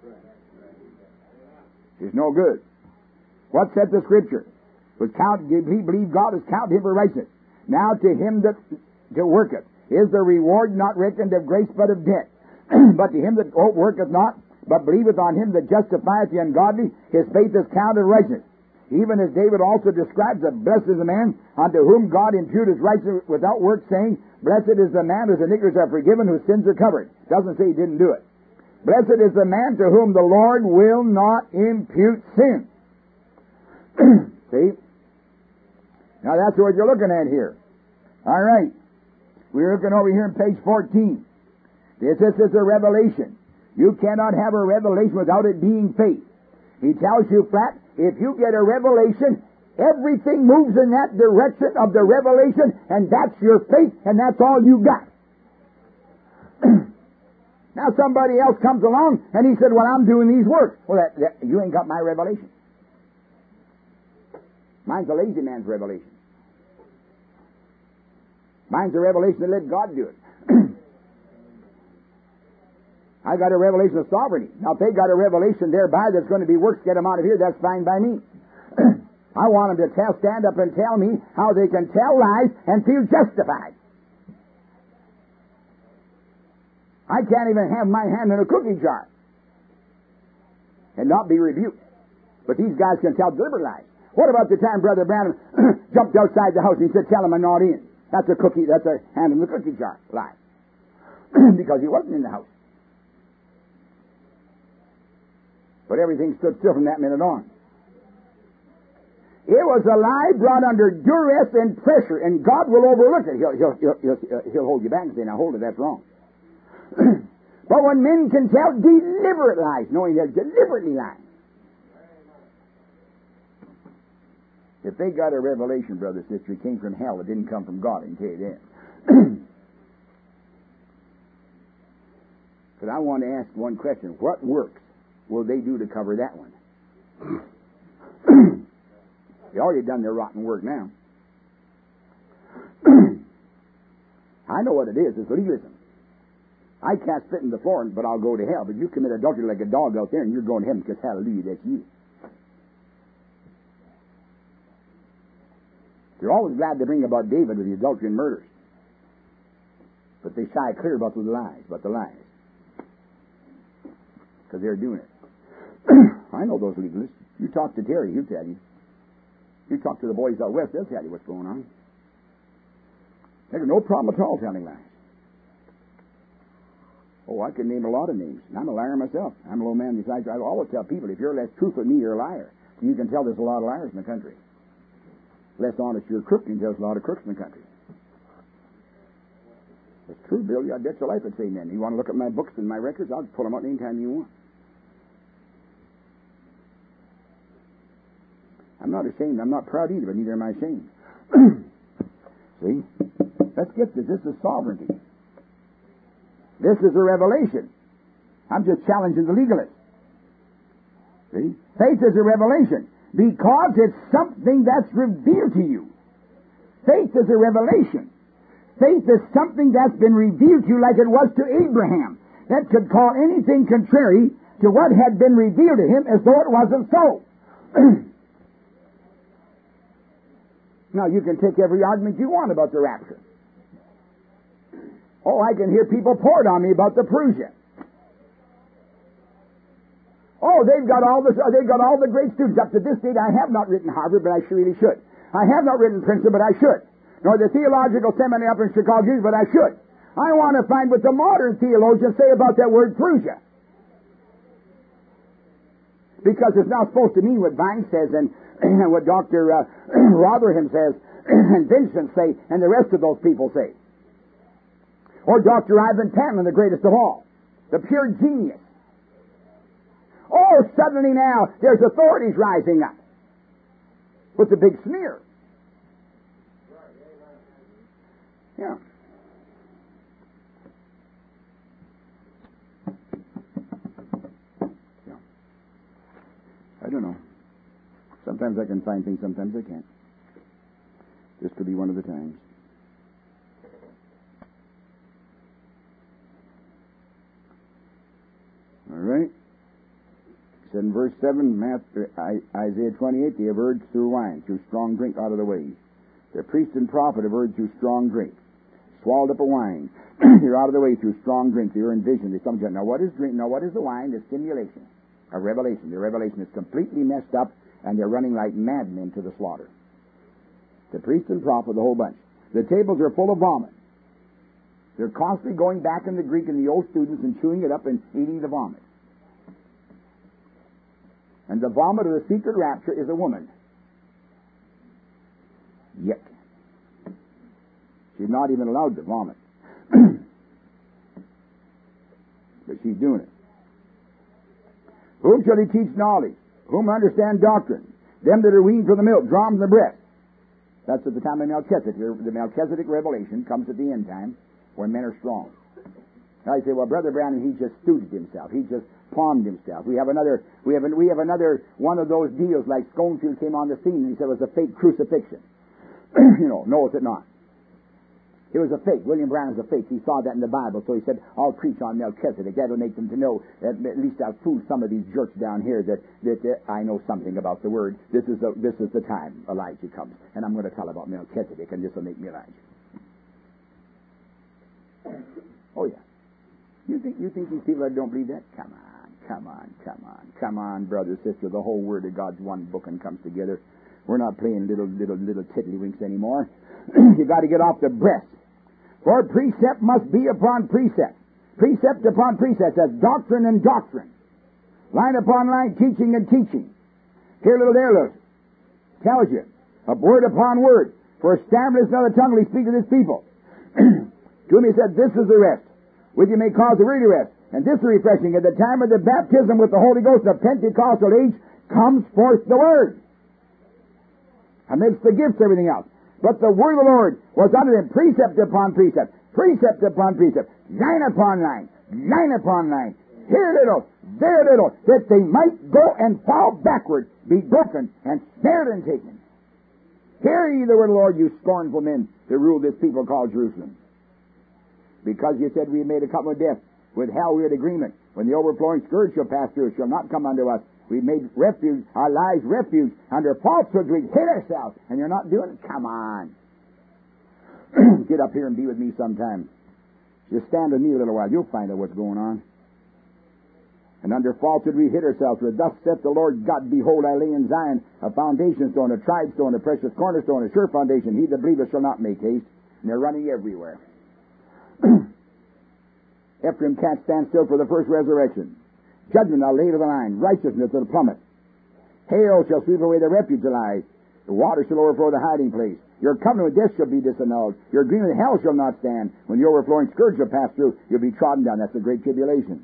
S1: It's no good. What said the Scripture? He believed God has counted him for righteousness. Now to him that worketh is the reward not reckoned of grace but of debt. But to him that worketh not, but believeth on him that justifieth the ungodly, his faith is counted righteousness. Even as David also describes that blessed is the man unto whom God imputeth righteousness without works, saying, blessed is the man whose iniquities are forgiven, whose sins are covered. Doesn't say he didn't do it. Blessed is the man to whom the Lord will not impute sin. See? Now that's what you're looking at here. All right. We're looking over here on page 14. This is a revelation. You cannot have a revelation without it being faith. He tells you flat, if you get a revelation, everything moves in that direction of the revelation, and that's your faith, and that's all you got. Now somebody else comes along, and he said, well, I'm doing these works. Well, you ain't got my revelation. Mine's a lazy man's revelation. Mine's a revelation that let God do it. I got a revelation of sovereignty. Now, if they got a revelation thereby that's going to be works, get them out of here, that's fine by me. I want them to stand up and tell me how they can tell lies and feel justified. I can't even have my hand in a cookie jar and not be rebuked. But these guys can tell deliberate lies. What about the time Brother Branham jumped outside the house and he said, tell him I'm not in? That's a hand in the cookie jar lie. Because he wasn't in the house. But everything stood still from that minute on. It was a lie brought under duress and pressure, and God will overlook it. He'll hold you back and say, now hold it, that's wrong. But when men can tell deliberate lies, knowing they're deliberately lying. If they got a revelation, brother, sister, it came from hell, it didn't come from God, I can tell you that. But I want to ask one question. What works will they do to cover that one? They already done their rotten work now. I know what it is. It's legalism. I can't spit in the floor, but I'll go to hell. But you commit adultery like a dog out there, and you're going to heaven because, hallelujah, that's you. They're always glad to bring about David with the adultery and murders. But they shy clear about the lies, because they're doing it. I know those legalists. You talk to Terry, he'll tell you. You talk to the boys out west, they'll tell you what's going on. There's no problem at all telling lies. Oh, I can name a lot of names. And I'm a liar myself. I'm a low man besides. I always tell people, if you're less truthful than me, you're a liar. You can tell there's a lot of liars in the country. Less honest, you're a crook. You can tell there's a lot of crooks in the country. It's true, Bill. I bet your life I'd say amen. You want to look at my books and my records? I'll pull them out anytime you want. I'm not ashamed. I'm not proud either, but neither am I ashamed. See? Let's get this. This is sovereignty. This is a revelation. I'm just challenging the legalists. See? Faith is a revelation because it's something that's revealed to you. Faith is a revelation. Faith is something that's been revealed to you like it was to Abraham. That could call anything contrary to what had been revealed to him as though it wasn't so. Now, you can take every argument you want about the rapture. Oh, I can hear people poured on me about the Perusia. Oh, they've got all the great students. Up to this date, I have not written Harvard, but I really should. I have not written Princeton, but I should. Nor the Theological Seminary up in Chicago, but I should. I want to find what the modern theologians say about that word Perusia. Because it's not supposed to mean what Vine says and what Dr. Rotherham says and Vincent say and the rest of those people say. Or Dr. Ivan Panlin, the greatest of all. The pure genius. Oh, suddenly now there's authorities rising up with the big smear. Yeah. I don't know. Sometimes I can find things, sometimes I can't. This could be one of the times. All right. It said in verse 7, Isaiah 28, they have urged through wine, through strong drink out of the way. The priest and prophet have urged through strong drink. Swallowed up a wine. You're out of the way through strong drink. You're in vision. Now what is drink? Now what is the wine? The stimulation. A revelation. The revelation is completely messed up, and they're running like madmen to the slaughter. The priest and prophet, the whole bunch. The tables are full of vomit. They're constantly going back in the Greek and the old students and chewing it up and eating the vomit. And the vomit of the secret rapture is a woman. Yet. She's not even allowed to vomit. But she's doing it. Whom shall he teach knowledge? Whom understand doctrine? Them that are weaned from the milk, drawn from the breast. That's at the time of Melchizedek. The Melchizedek revelation comes at the end time, when men are strong. Now you say, well, Brother Branham, he just stooged himself. He just palmed himself. We have another one of those deals like Schoenfield came on the scene and he said it was a fake crucifixion. No, is it not? It was a fake. William Branham's a fake. He saw that in the Bible, so he said, I'll preach on Melchizedek. That'll make them to know, at least I'll fool some of these jerks down here that I know something about the Word. This is the time Elijah comes, and I'm going to tell about Melchizedek, and this will make me Elijah. Oh, yeah. You think these people that don't believe that? Come on, brother, sister. The whole Word of God's one book and comes together. We're not playing little tiddlywinks anymore. You got to get off the breast. For precept must be upon precept. Precept upon precept. That's doctrine and doctrine. Line upon line, teaching and teaching. Here little, there little. Tells you. Word upon word. For establish another tongue we speak to this people. To whom he said, this is the rest. Which you may cause the weary rest. And this is refreshing. At the time of the baptism with the Holy Ghost, the Pentecostal age, comes forth the Word. Amidst the gifts, everything else. But the Word of the Lord was uttered in precept upon precept, precept upon precept, line upon line, line upon line, here a little, there a little, that they might go and fall backward, be broken, and snared and taken. Hear ye the word of the Lord, you scornful men, to rule this people called Jerusalem. Because you said we made a covenant with death, with hell we are in agreement. When the overflowing scourge shall pass through, it shall not come unto us. We made refuge, our lives refuge. Under falsehoods we hid ourselves, and you're not doing it? Come on. Get up here and be with me sometime. Just stand with me a little while. You'll find out what's going on. And under falsehood we hid ourselves. For thus saith the Lord God, behold, I lay in Zion a foundation stone, a tried stone, a precious cornerstone, a sure foundation. He that believeth shall not make haste. And they're running everywhere. Ephraim can't stand still for the first resurrection. Judgment I'll lay to the line, righteousness to the plummet. Hail shall sweep away the refuge of lies. The water shall overflow the hiding place. Your covenant with death shall be disannulled. Your agreement with hell shall not stand. When the overflowing scourge shall pass through, you'll be trodden down. That's the great tribulation.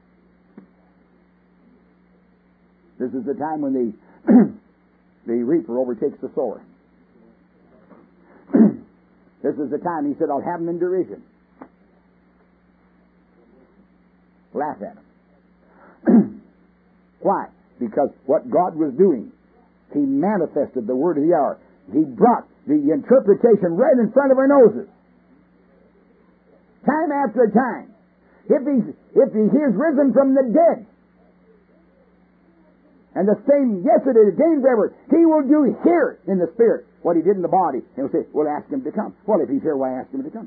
S1: This is the time when the reaper overtakes the sower. This is the time, he said, I'll have them in derision. Laugh at them. Why? Because what God was doing, He manifested the word of the hour. He brought the interpretation right in front of our noses. Time after time. If he is risen from the dead, and the same yesterday, the day forever, He will do here in the Spirit what He did in the body. And we'll say, we'll ask Him to come. Well, if He's here, why ask Him to come?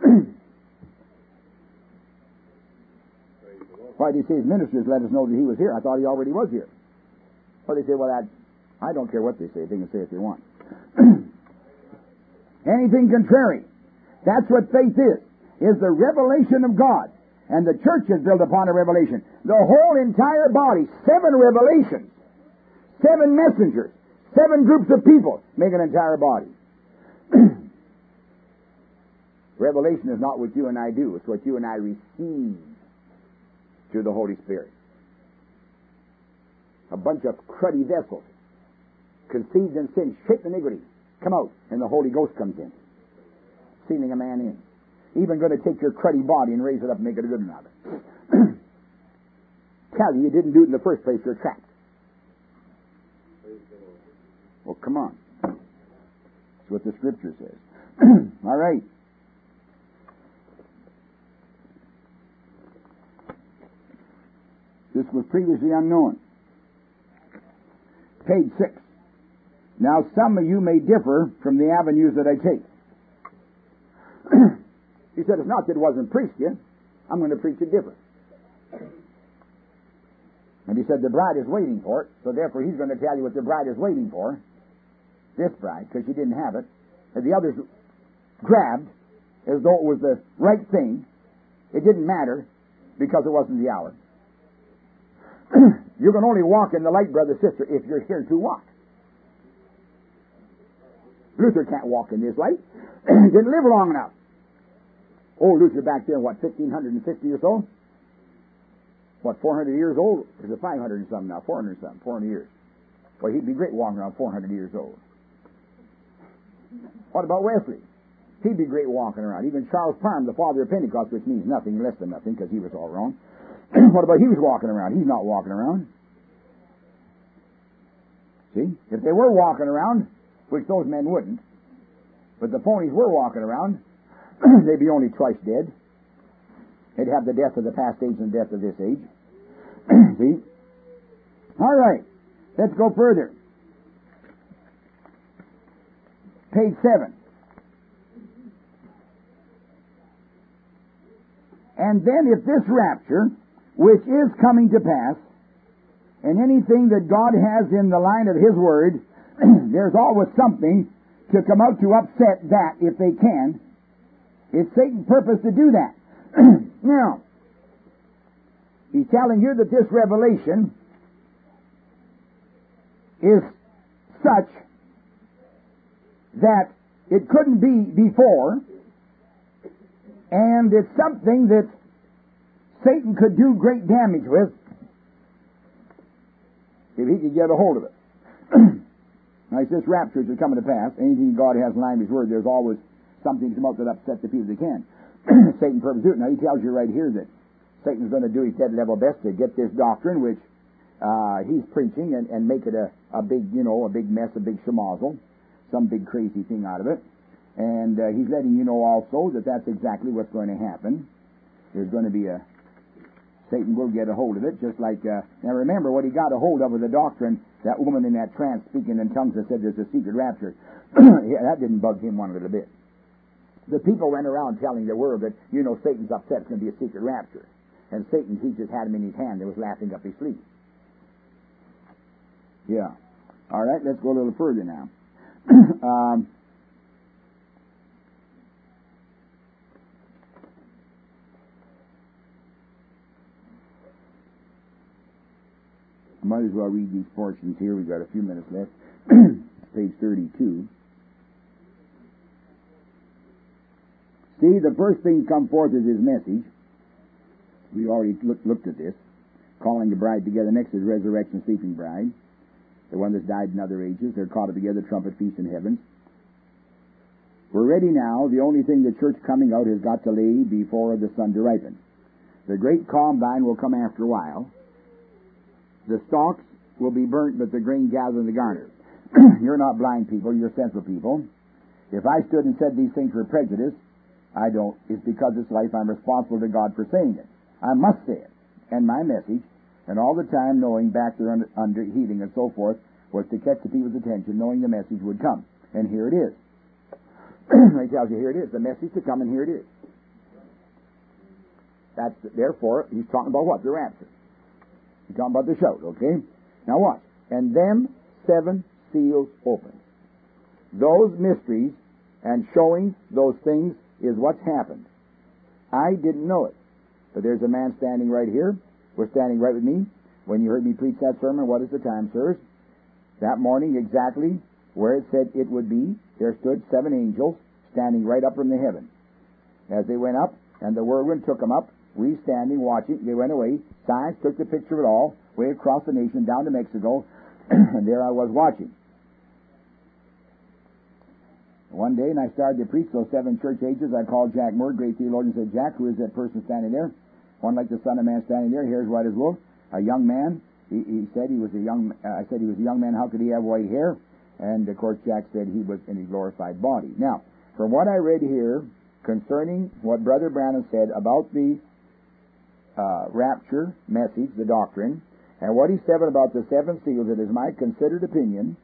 S1: Why did He say His ministers let us know that He was here? I thought He already was here. Well, they say, well, I don't care what they say. They can say if they want. Anything contrary. That's what faith is the revelation of God. And the church is built upon a revelation. The whole entire body, 7 revelations, 7 messengers, 7 groups of people make an entire body. Revelation is not what you and I do. It's what you and I receive through the Holy Spirit. A bunch of cruddy vessels, conceived in sin, shaped in iniquity, come out, and the Holy Ghost comes in, sealing a man in. Even going to take your cruddy body and raise it up and make it a good one out of it. Tell you didn't do it in the first place, you're trapped. Well, come on. That's what the Scripture says. All right. This was previously unknown. Page 6. Now some of you may differ from the avenues that I take. He said, it's not that it wasn't preached yet. I'm going to preach it different. And he said, the bride is waiting for it, so therefore he's going to tell you what the bride is waiting for. This bride, because she didn't have it. And the others grabbed as though it was the right thing. It didn't matter because it wasn't the hour. You can only walk in the light, brother, sister, if you're here to walk. Luther can't walk in this light. Didn't live long enough. Old Luther back there, what, 1,550 years old? What, 400 years old? Is it 500 and something now? 400 and something, 400 years. Well, he'd be great walking around 400 years old. What about Wesley? He'd be great walking around. Even Charles Parham, the father of Pentecost, which means nothing less than nothing, because he was all wrong. What about he was walking around? He's not walking around. See? If they were walking around, which those men wouldn't, but the phonies were walking around, they'd be only twice dead. They'd have the death of the past age and the death of this age. See? All right. Let's go further. Page 7. And then if this rapture, which is coming to pass, and anything that God has in the line of His Word, there's always something to come out to upset that if they can. It's Satan's purpose to do that. Now, he's telling you that this revelation is such that it couldn't be before, and it's something that Satan could do great damage with if he could get a hold of it. Now, he says raptures are coming to pass. Anything God has in line with His Word, there's always something come up that upsets the people they can. Satan purposes do it. Now, he tells you right here that Satan's going to do his dead level best to get this doctrine, which he's preaching, and make it a big, a big mess, a big shemazel, some big crazy thing out of it. And he's letting you know also that that's exactly what's going to happen. There's going to be Satan will get a hold of it, just like, now remember, what he got a hold of was the doctrine, that woman in that trance speaking in tongues that said there's a secret rapture. Yeah, that didn't bug him one little bit. The people went around telling the world that, Satan's upset, it's going to be a secret rapture. And Satan, he just had him in his hand and was laughing up his sleeve. Yeah. All right, let's go a little further now. I might as well read these portions here. We've got a few minutes left. Page 32. See, the first thing come forth is his message. We already looked at this. Calling the bride together. Next is resurrection, sleeping bride. The one that's died in other ages. They're caught up together, trumpet feast in heaven. We're ready now. The only thing the church coming out has got to lay before the sun to ripen. The great combine will come after a while. The stalks will be burnt, but the grain gathered in the garner. You're not blind people, you're sensible people. If I stood and said these things were prejudice, I don't. It's because it's life I'm responsible to God for saying it. I must say it. And my message, and all the time knowing back there under heating and so forth, was to catch the people's attention, knowing the message would come. And here it is. He tells you, here it is. The message to come, and here it is. Therefore, he's talking about what? The rapture. He's talking about the shout, okay? Now watch. And them 7 seals open. Those mysteries and showing those things is what's happened. I didn't know it. But there's a man standing right here. Was standing right with me. When you heard me preach that sermon, what is the time, sirs? That morning, exactly where it said it would be, there stood 7 angels standing right up from the heaven. As they went up, and the whirlwind took them up, we standing, watching, they went away. Science took the picture of it all, way across the nation, down to Mexico, and there I was watching. One day, and I started to preach those 7 church ages, I called Jack Moore, great theologian, said, Jack, who is that person standing there? One like the Son of Man standing there, hair's white as wool, a young man. He said he was a young, I said he was a young man, how could he have white hair? And of course Jack said he was in his glorified body. Now, from what I read here, concerning what Brother Branham said about the rapture message, the doctrine, and what he said about the 7 seals, it is my considered opinion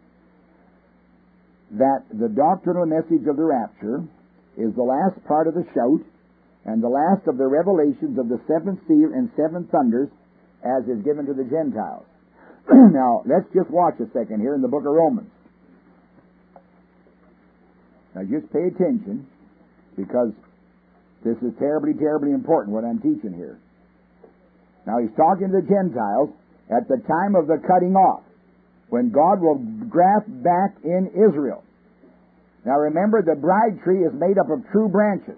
S1: that the doctrinal message of the rapture is the last part of the shout and the last of the revelations of the 7th seal and 7 thunders as is given to the Gentiles. Now, let's just watch a second here in the book of Romans. Now, just pay attention, because this is terribly, terribly important, what I'm teaching here. Now, he's talking to the Gentiles at the time of the cutting off, when God will graft back in Israel. Now, remember, the bride tree is made up of true branches.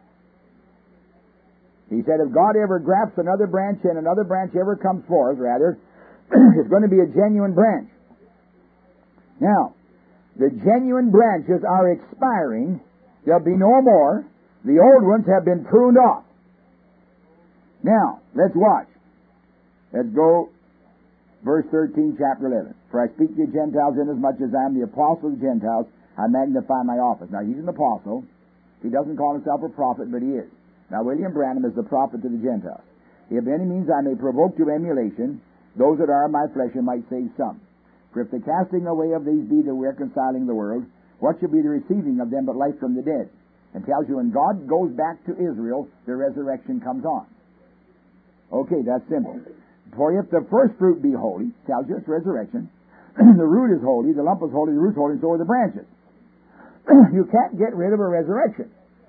S1: He said if God ever grafts another branch and another branch ever comes forth, rather, it's going to be a genuine branch. Now, the genuine branches are expiring. There'll be no more. The old ones have been pruned off. Now, let's watch. Let's go, verse 13, chapter 11. For I speak to the Gentiles inasmuch as I am the apostle of the Gentiles, I magnify my office. Now, he's an apostle. He doesn't call himself a prophet, but he is. Now, William Branham is the prophet to the Gentiles. If by any means I may provoke to emulation those that are of my flesh, and might save some. For if the casting away of these be the reconciling the world, what should be the receiving of them but life from the dead? And tells you when God goes back to Israel, the resurrection comes on. Okay, that's simple. For if the first fruit be holy, tells you it's resurrection, the root is holy, the lump is holy, the root is holy, and so are the branches. You can't get rid of a resurrection.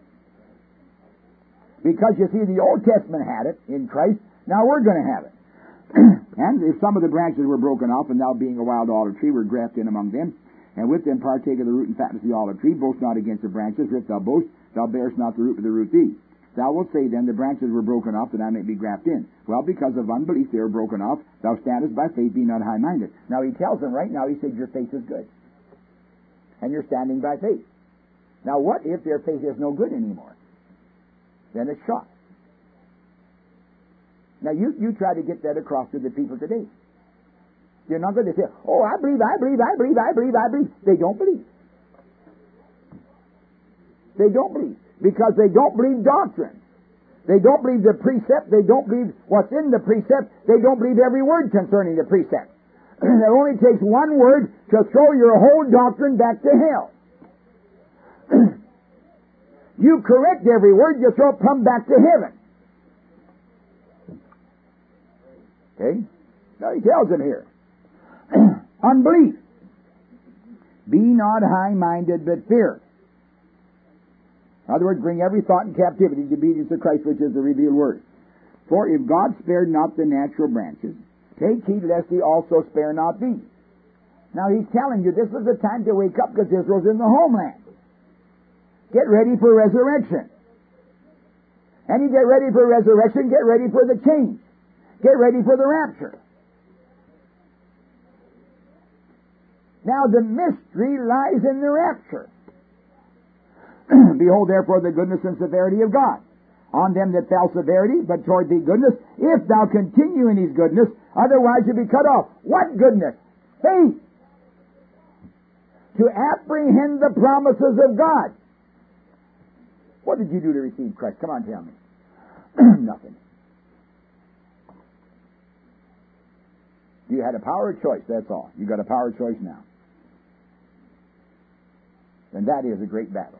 S1: Because you see, the Old Testament had it in Christ, now we're going to have it. And if some of the branches were broken off, and thou being a wild olive tree were grafted in among them, and with them partake of the root and fatness of the olive tree, boast not against the branches, for if thou boast, thou bearest not the root, but the root thee. Thou wilt say then, the branches were broken off that I may be grafted in. Well, because of unbelief they were broken off. Thou standest by faith, be not high-minded. Now he tells them right now, he said, your faith is good. And you're standing by faith. Now what if their faith is no good anymore? Then it's shot. Now you try to get that across to the people today. You're not going to say, oh, I believe. They don't believe. They don't believe. Because they don't believe doctrine. They don't believe the precept. They don't believe what's in the precept. They don't believe every word concerning the precept. It only takes one word to throw your whole doctrine back to hell. You correct every word, you throw it plumb back to heaven. Okay? Now he tells him here. Unbelief. Be not high-minded, but fear. In other words, bring every thought in captivity to obedience to Christ, which is the revealed word. For if God spared not the natural branches, take heed lest he also spare not thee. Now he's telling you this is the time to wake up because Israel's in the homeland. Get ready for resurrection. And you get ready for resurrection, get ready for the change. Get ready for the rapture. Now the mystery lies in the rapture. Behold therefore the goodness and severity of God. On them that fell severity, but toward thee goodness, if thou continue in his goodness, otherwise you'll be cut off. What goodness? Faith. To apprehend the promises of God. What did you do to receive Christ? Come on, tell me. Nothing. You had a power of choice, that's all. You got a power of choice now. And that is a great battle.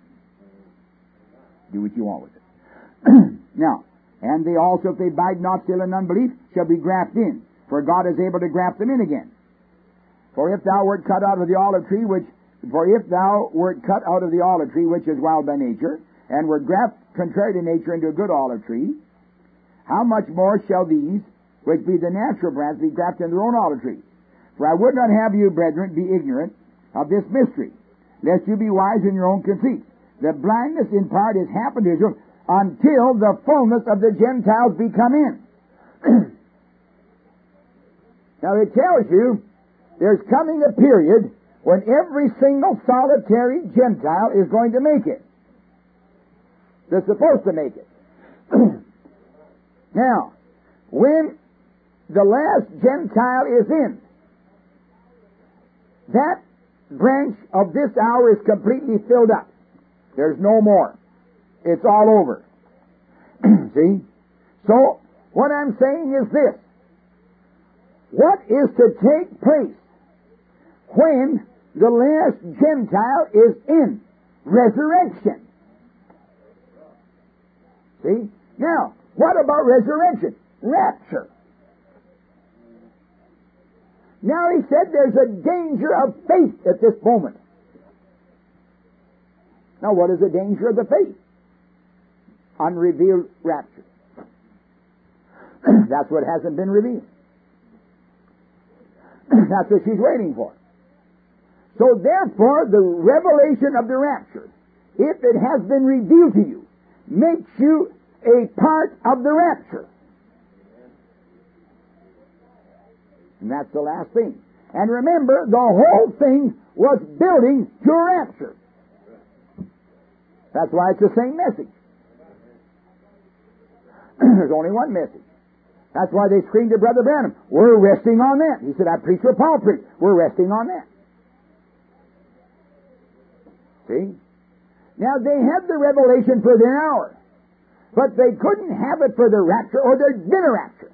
S1: Do what you want with it. Now, and they also, if they abide not still in unbelief, shall be grafted in. For God is able to graft them in again. For if thou wert cut out of the olive tree, which is wild by nature, and were grafted contrary to nature into a good olive tree, how much more shall these, which be the natural branch, be grafted into their own olive tree? For I would not have you, brethren, be ignorant of this mystery, lest you be wise in your own conceit. The blindness in part is happened to Israel until the fullness of the Gentiles be come in. Now it tells you there's coming a period when every single solitary Gentile is going to make it. They're supposed to make it. Now, when the last Gentile is in, that branch of this hour is completely filled up. There's no more. It's all over. See? So, what I'm saying is this. What is to take place when the last Gentile is in? Resurrection. See? Now, what about resurrection? Rapture. Now he said there's a danger of faith at this moment. Now what is the danger of the faith? Unrevealed rapture. That's what hasn't been revealed. That's what she's waiting for. So therefore, the revelation of the rapture, if it has been revealed to you, makes you a part of the rapture. And that's the last thing. And remember, the whole thing was building to a rapture. That's why it's the same message. There's only one message. That's why they screamed to Brother Branham, we're resting on that. He said, I preach what Paul preached. We're resting on that. See? Now, they had the revelation for their hour, but they couldn't have it for the rapture, or there'd been a rapture.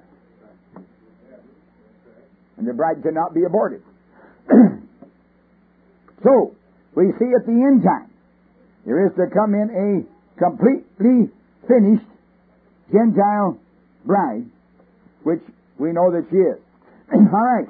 S1: And the bride could not be aborted. So, we see at the end time, there is to come in a completely finished Gentile bride, which we know that she is. All right.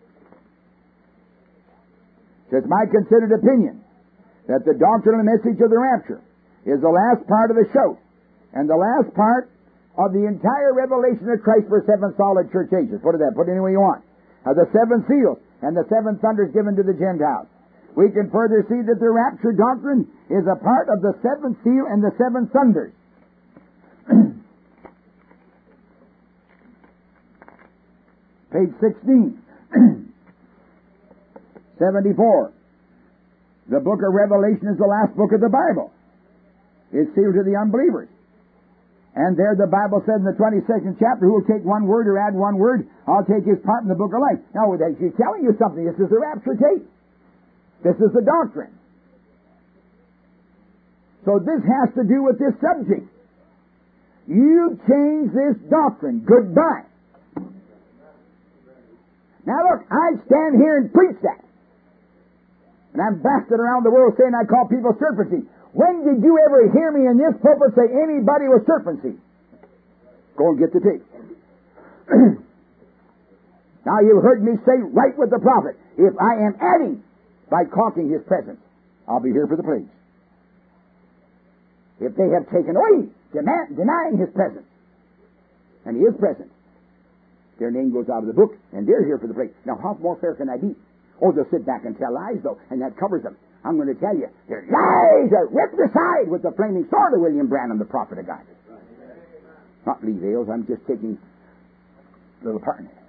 S1: It's my considered opinion that the doctrinal message of the rapture is the last part of the show, and the last part of the entire revelation of Christ for 7 solid church ages. Put it any way you want. The 7 seals and the 7 thunders given to the Gentiles. We can further see that the rapture doctrine is a part of the 7th seal and the 7 thunders. Page 16. 74. The book of Revelation is the last book of the Bible. It's sealed to the unbelievers. And there the Bible said in the 22nd chapter, who will take one word or add one word, I'll take his part in the book of life. Now, she's telling you something. This is the rapture tape. This is the doctrine. So this has to do with this subject. You change this doctrine. Goodbye. Now look, I stand here and preach that. And I'm blasted around the world saying I call people serpent seed. When did you ever hear me in this pulpit say anybody was serpent seed? Go and get the tape. Now you've heard me say right with the prophet, if I am adding by caulking his presence, I'll be here for the plagues. If they have taken away, denying his presence, and he is present, their name goes out of the book, and they're here for the plagues. Now how more fair can I be? Oh, they'll sit back and tell lies, though, and that covers them. I'm going to tell you, their lies are ripped aside with the flaming sword of William Branham, the prophet of God. Not Lee Vales, I'm just taking a little part in it.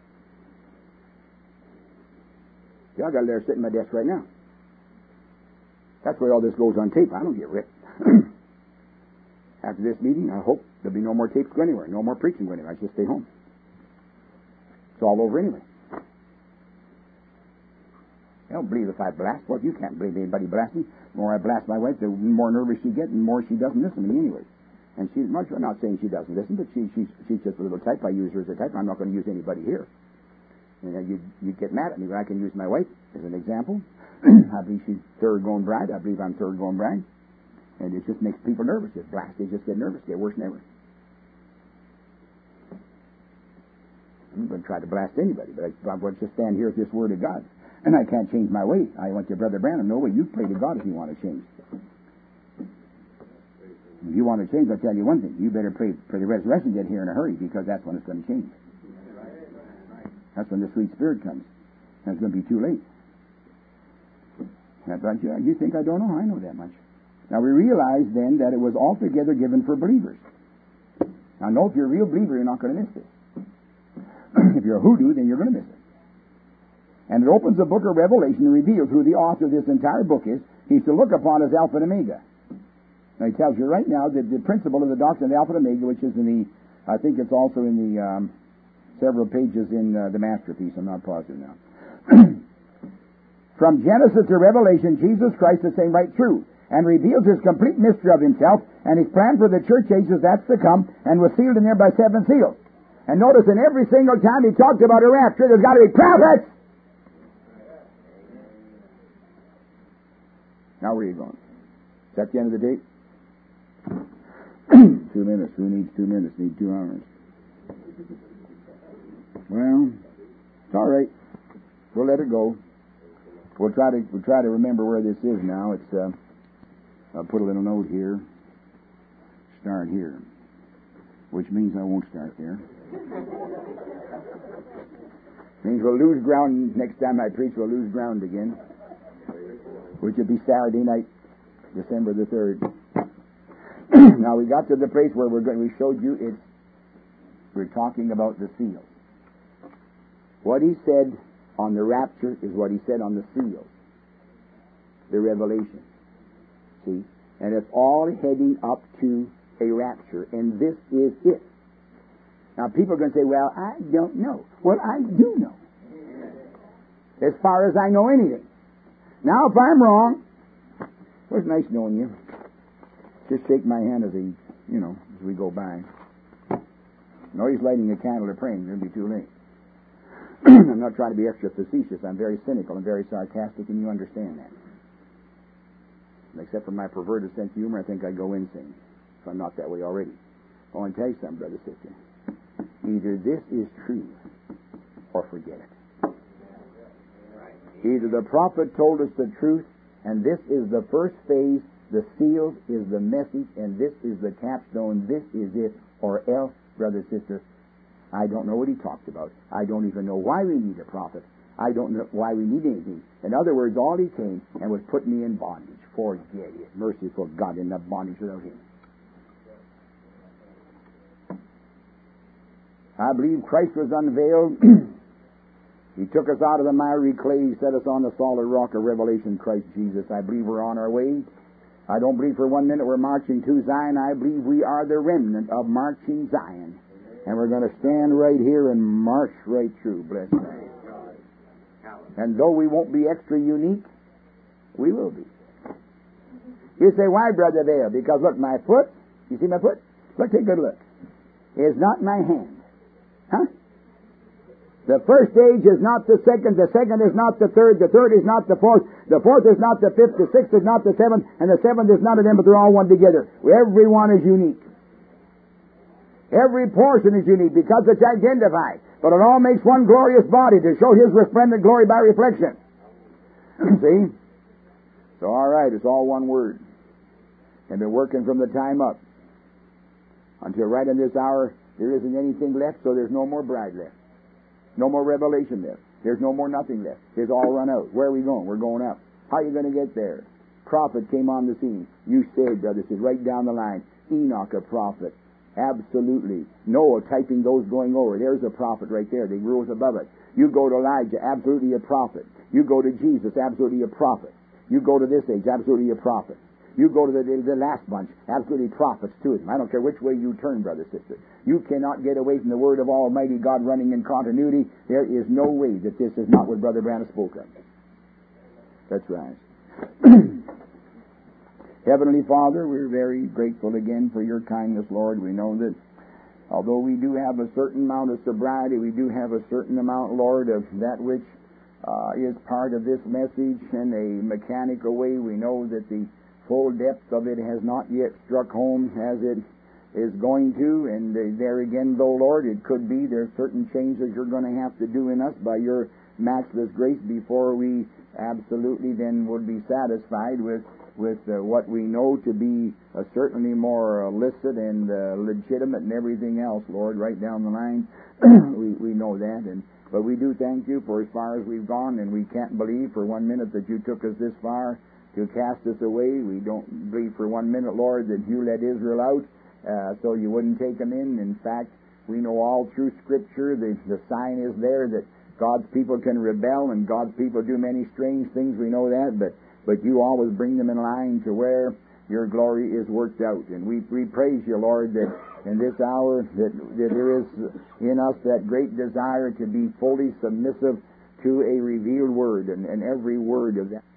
S1: See, I got it there sitting at my desk right now. That's where all this goes on tape. I don't get ripped. After this meeting, I hope there'll be no more tapes go anywhere, no more preaching go anywhere. I just stay home. It's all over anyway. I don't believe if I blast. Well, you can't believe anybody blasting. The more I blast my wife, the more nervous she gets, and the more she doesn't listen to me anyway. And she's much. I'm not saying she doesn't listen, but she's just a little type. I use her as a type. I'm not going to use anybody here. And you get mad at me, but I can use my wife as an example. I believe she's third going bride. I believe I'm third going bride. And it just makes people nervous. Just blast. They just get nervous. Get worse than ever. I'm going to try to blast anybody, but I'm going to just stand here with this word of God. And I can't change my way. I went to Brother Branham. No way. You pray to God if you want to change. If you want to change, I'll tell you one thing. You better pray for the resurrection, get here in a hurry, because that's when it's going to change. That's when the sweet spirit comes. And it's going to be too late. That's right. You think I don't know? I know that much. Now we realize then that it was altogether given for believers. Now know if you're a real believer, you're not going to miss this. If you're a hoodoo, then you're going to miss it. And it opens the book of Revelation and reveals who the author of this entire book is. He's to look upon as Alpha and Omega. Now he tells you right now that the principle of the doctrine of Alpha and Omega, which is in the, I think it's also in the several pages in the Masterpiece. I'm not positive now. From Genesis to Revelation, Jesus Christ is saying right through, and reveals his complete mystery of himself and his plan for the church ages that's to come, and was sealed in there by 7 seals. And notice in every single time he talked about a rapture, there's got to be prophets. Now where are you going? Is that the end of the date? 2 minutes. Who needs 2 minutes? Need 2 hours. Well, it's all right. We'll let it go. We'll try to remember where this is now. It's I'll put a little note here. Start here, which means I won't start there. Means we'll lose ground next time I preach. We'll lose ground again, which would be Saturday night, December the 3rd. Now we got to the place where we showed you we're talking about the seals. What he said on the rapture is what he said on the seals, the revelation. See? And it's all heading up to a rapture, and this is it. Now people are going to say, well, I don't know. Well, I do know. As far as I know anything. Now, if I'm wrong, it was nice knowing you. Just shake my hand as we go by. No, he's lighting a candle or praying. It'll be too late. I'm not trying to be extra facetious. I'm very cynical and very sarcastic, and you understand that. Except for my perverted sense of humor, I think I go insane. If I'm not that way already. I want to tell you something, brother, sister. Either this is true, or forget it. Either the prophet told us the truth, and this is the first phase, the seals is the message, and this is the capstone, this is it, or else, brother, sister, I don't know what he talked about. I don't even know why we need a prophet. I don't know why we need anything. In other words, all he came and was put me in bondage. Forget it. Merciful God, in the bondage without him. I believe Christ was unveiled. He took us out of the miry clay. He set us on the solid rock of revelation, Christ Jesus. I believe we're on our way. I don't believe for 1 minute we're marching to Zion. I believe we are the remnant of marching Zion. And we're going to stand right here and march right through. Bless God. And though we won't be extra unique, we will be. You say, why, Brother Dale? Because look, my foot, you see my foot? Look, take a good look. Is not my hand. Huh? The first stage is not the second is not the third is not the fourth is not the fifth, the sixth is not the seventh, and the seventh is none of them, but they're all one together. Every one is unique. Every portion is unique because it's identified. But it all makes one glorious body to show His resplendent glory by reflection. See? So all right, it's all one word. And been working from the time up until right in this hour there isn't anything left, so there's no more bride left. No more revelation left. There's no more nothing left. It's all run out. Where are we going? We're going up. How are you going to get there? Prophet came on the scene. You said, brother, said right down the line. Enoch, a prophet. Absolutely. Noah typing those going over. There's a prophet right there. They rose above it. You go to Elijah, absolutely a prophet. You go to Jesus, absolutely a prophet. You go to this age, absolutely a prophet. You go to the last bunch, absolutely prophets to them. I don't care which way you turn, brother, sister. You cannot get away from the word of Almighty God running in continuity. There is no way that this is not what Brother Branham spoke of. That's right. Heavenly Father, we're very grateful again for your kindness, Lord. We know that although we do have a certain amount of sobriety, we do have a certain amount, Lord, of that which is part of this message in a mechanical way. We know that the full depth of it has not yet struck home as it is going to, and there again, though, Lord, it could be there's certain changes you're going to have to do in us by your matchless grace before we absolutely then would be satisfied with what we know to be certainly more illicit and legitimate and everything else, Lord, right down the line. we know that, but we do thank you for as far as we've gone, and we can't believe for 1 minute that you took us this far to cast us away. We don't believe for 1 minute, Lord, that you let Israel out so you wouldn't take them in. In fact, we know all through Scripture the sign is there that God's people can rebel and God's people do many strange things. We know that, but you always bring them in line to where your glory is worked out. And we praise you, Lord, that in this hour that there is in us that great desire to be fully submissive to a revealed word, and every word of that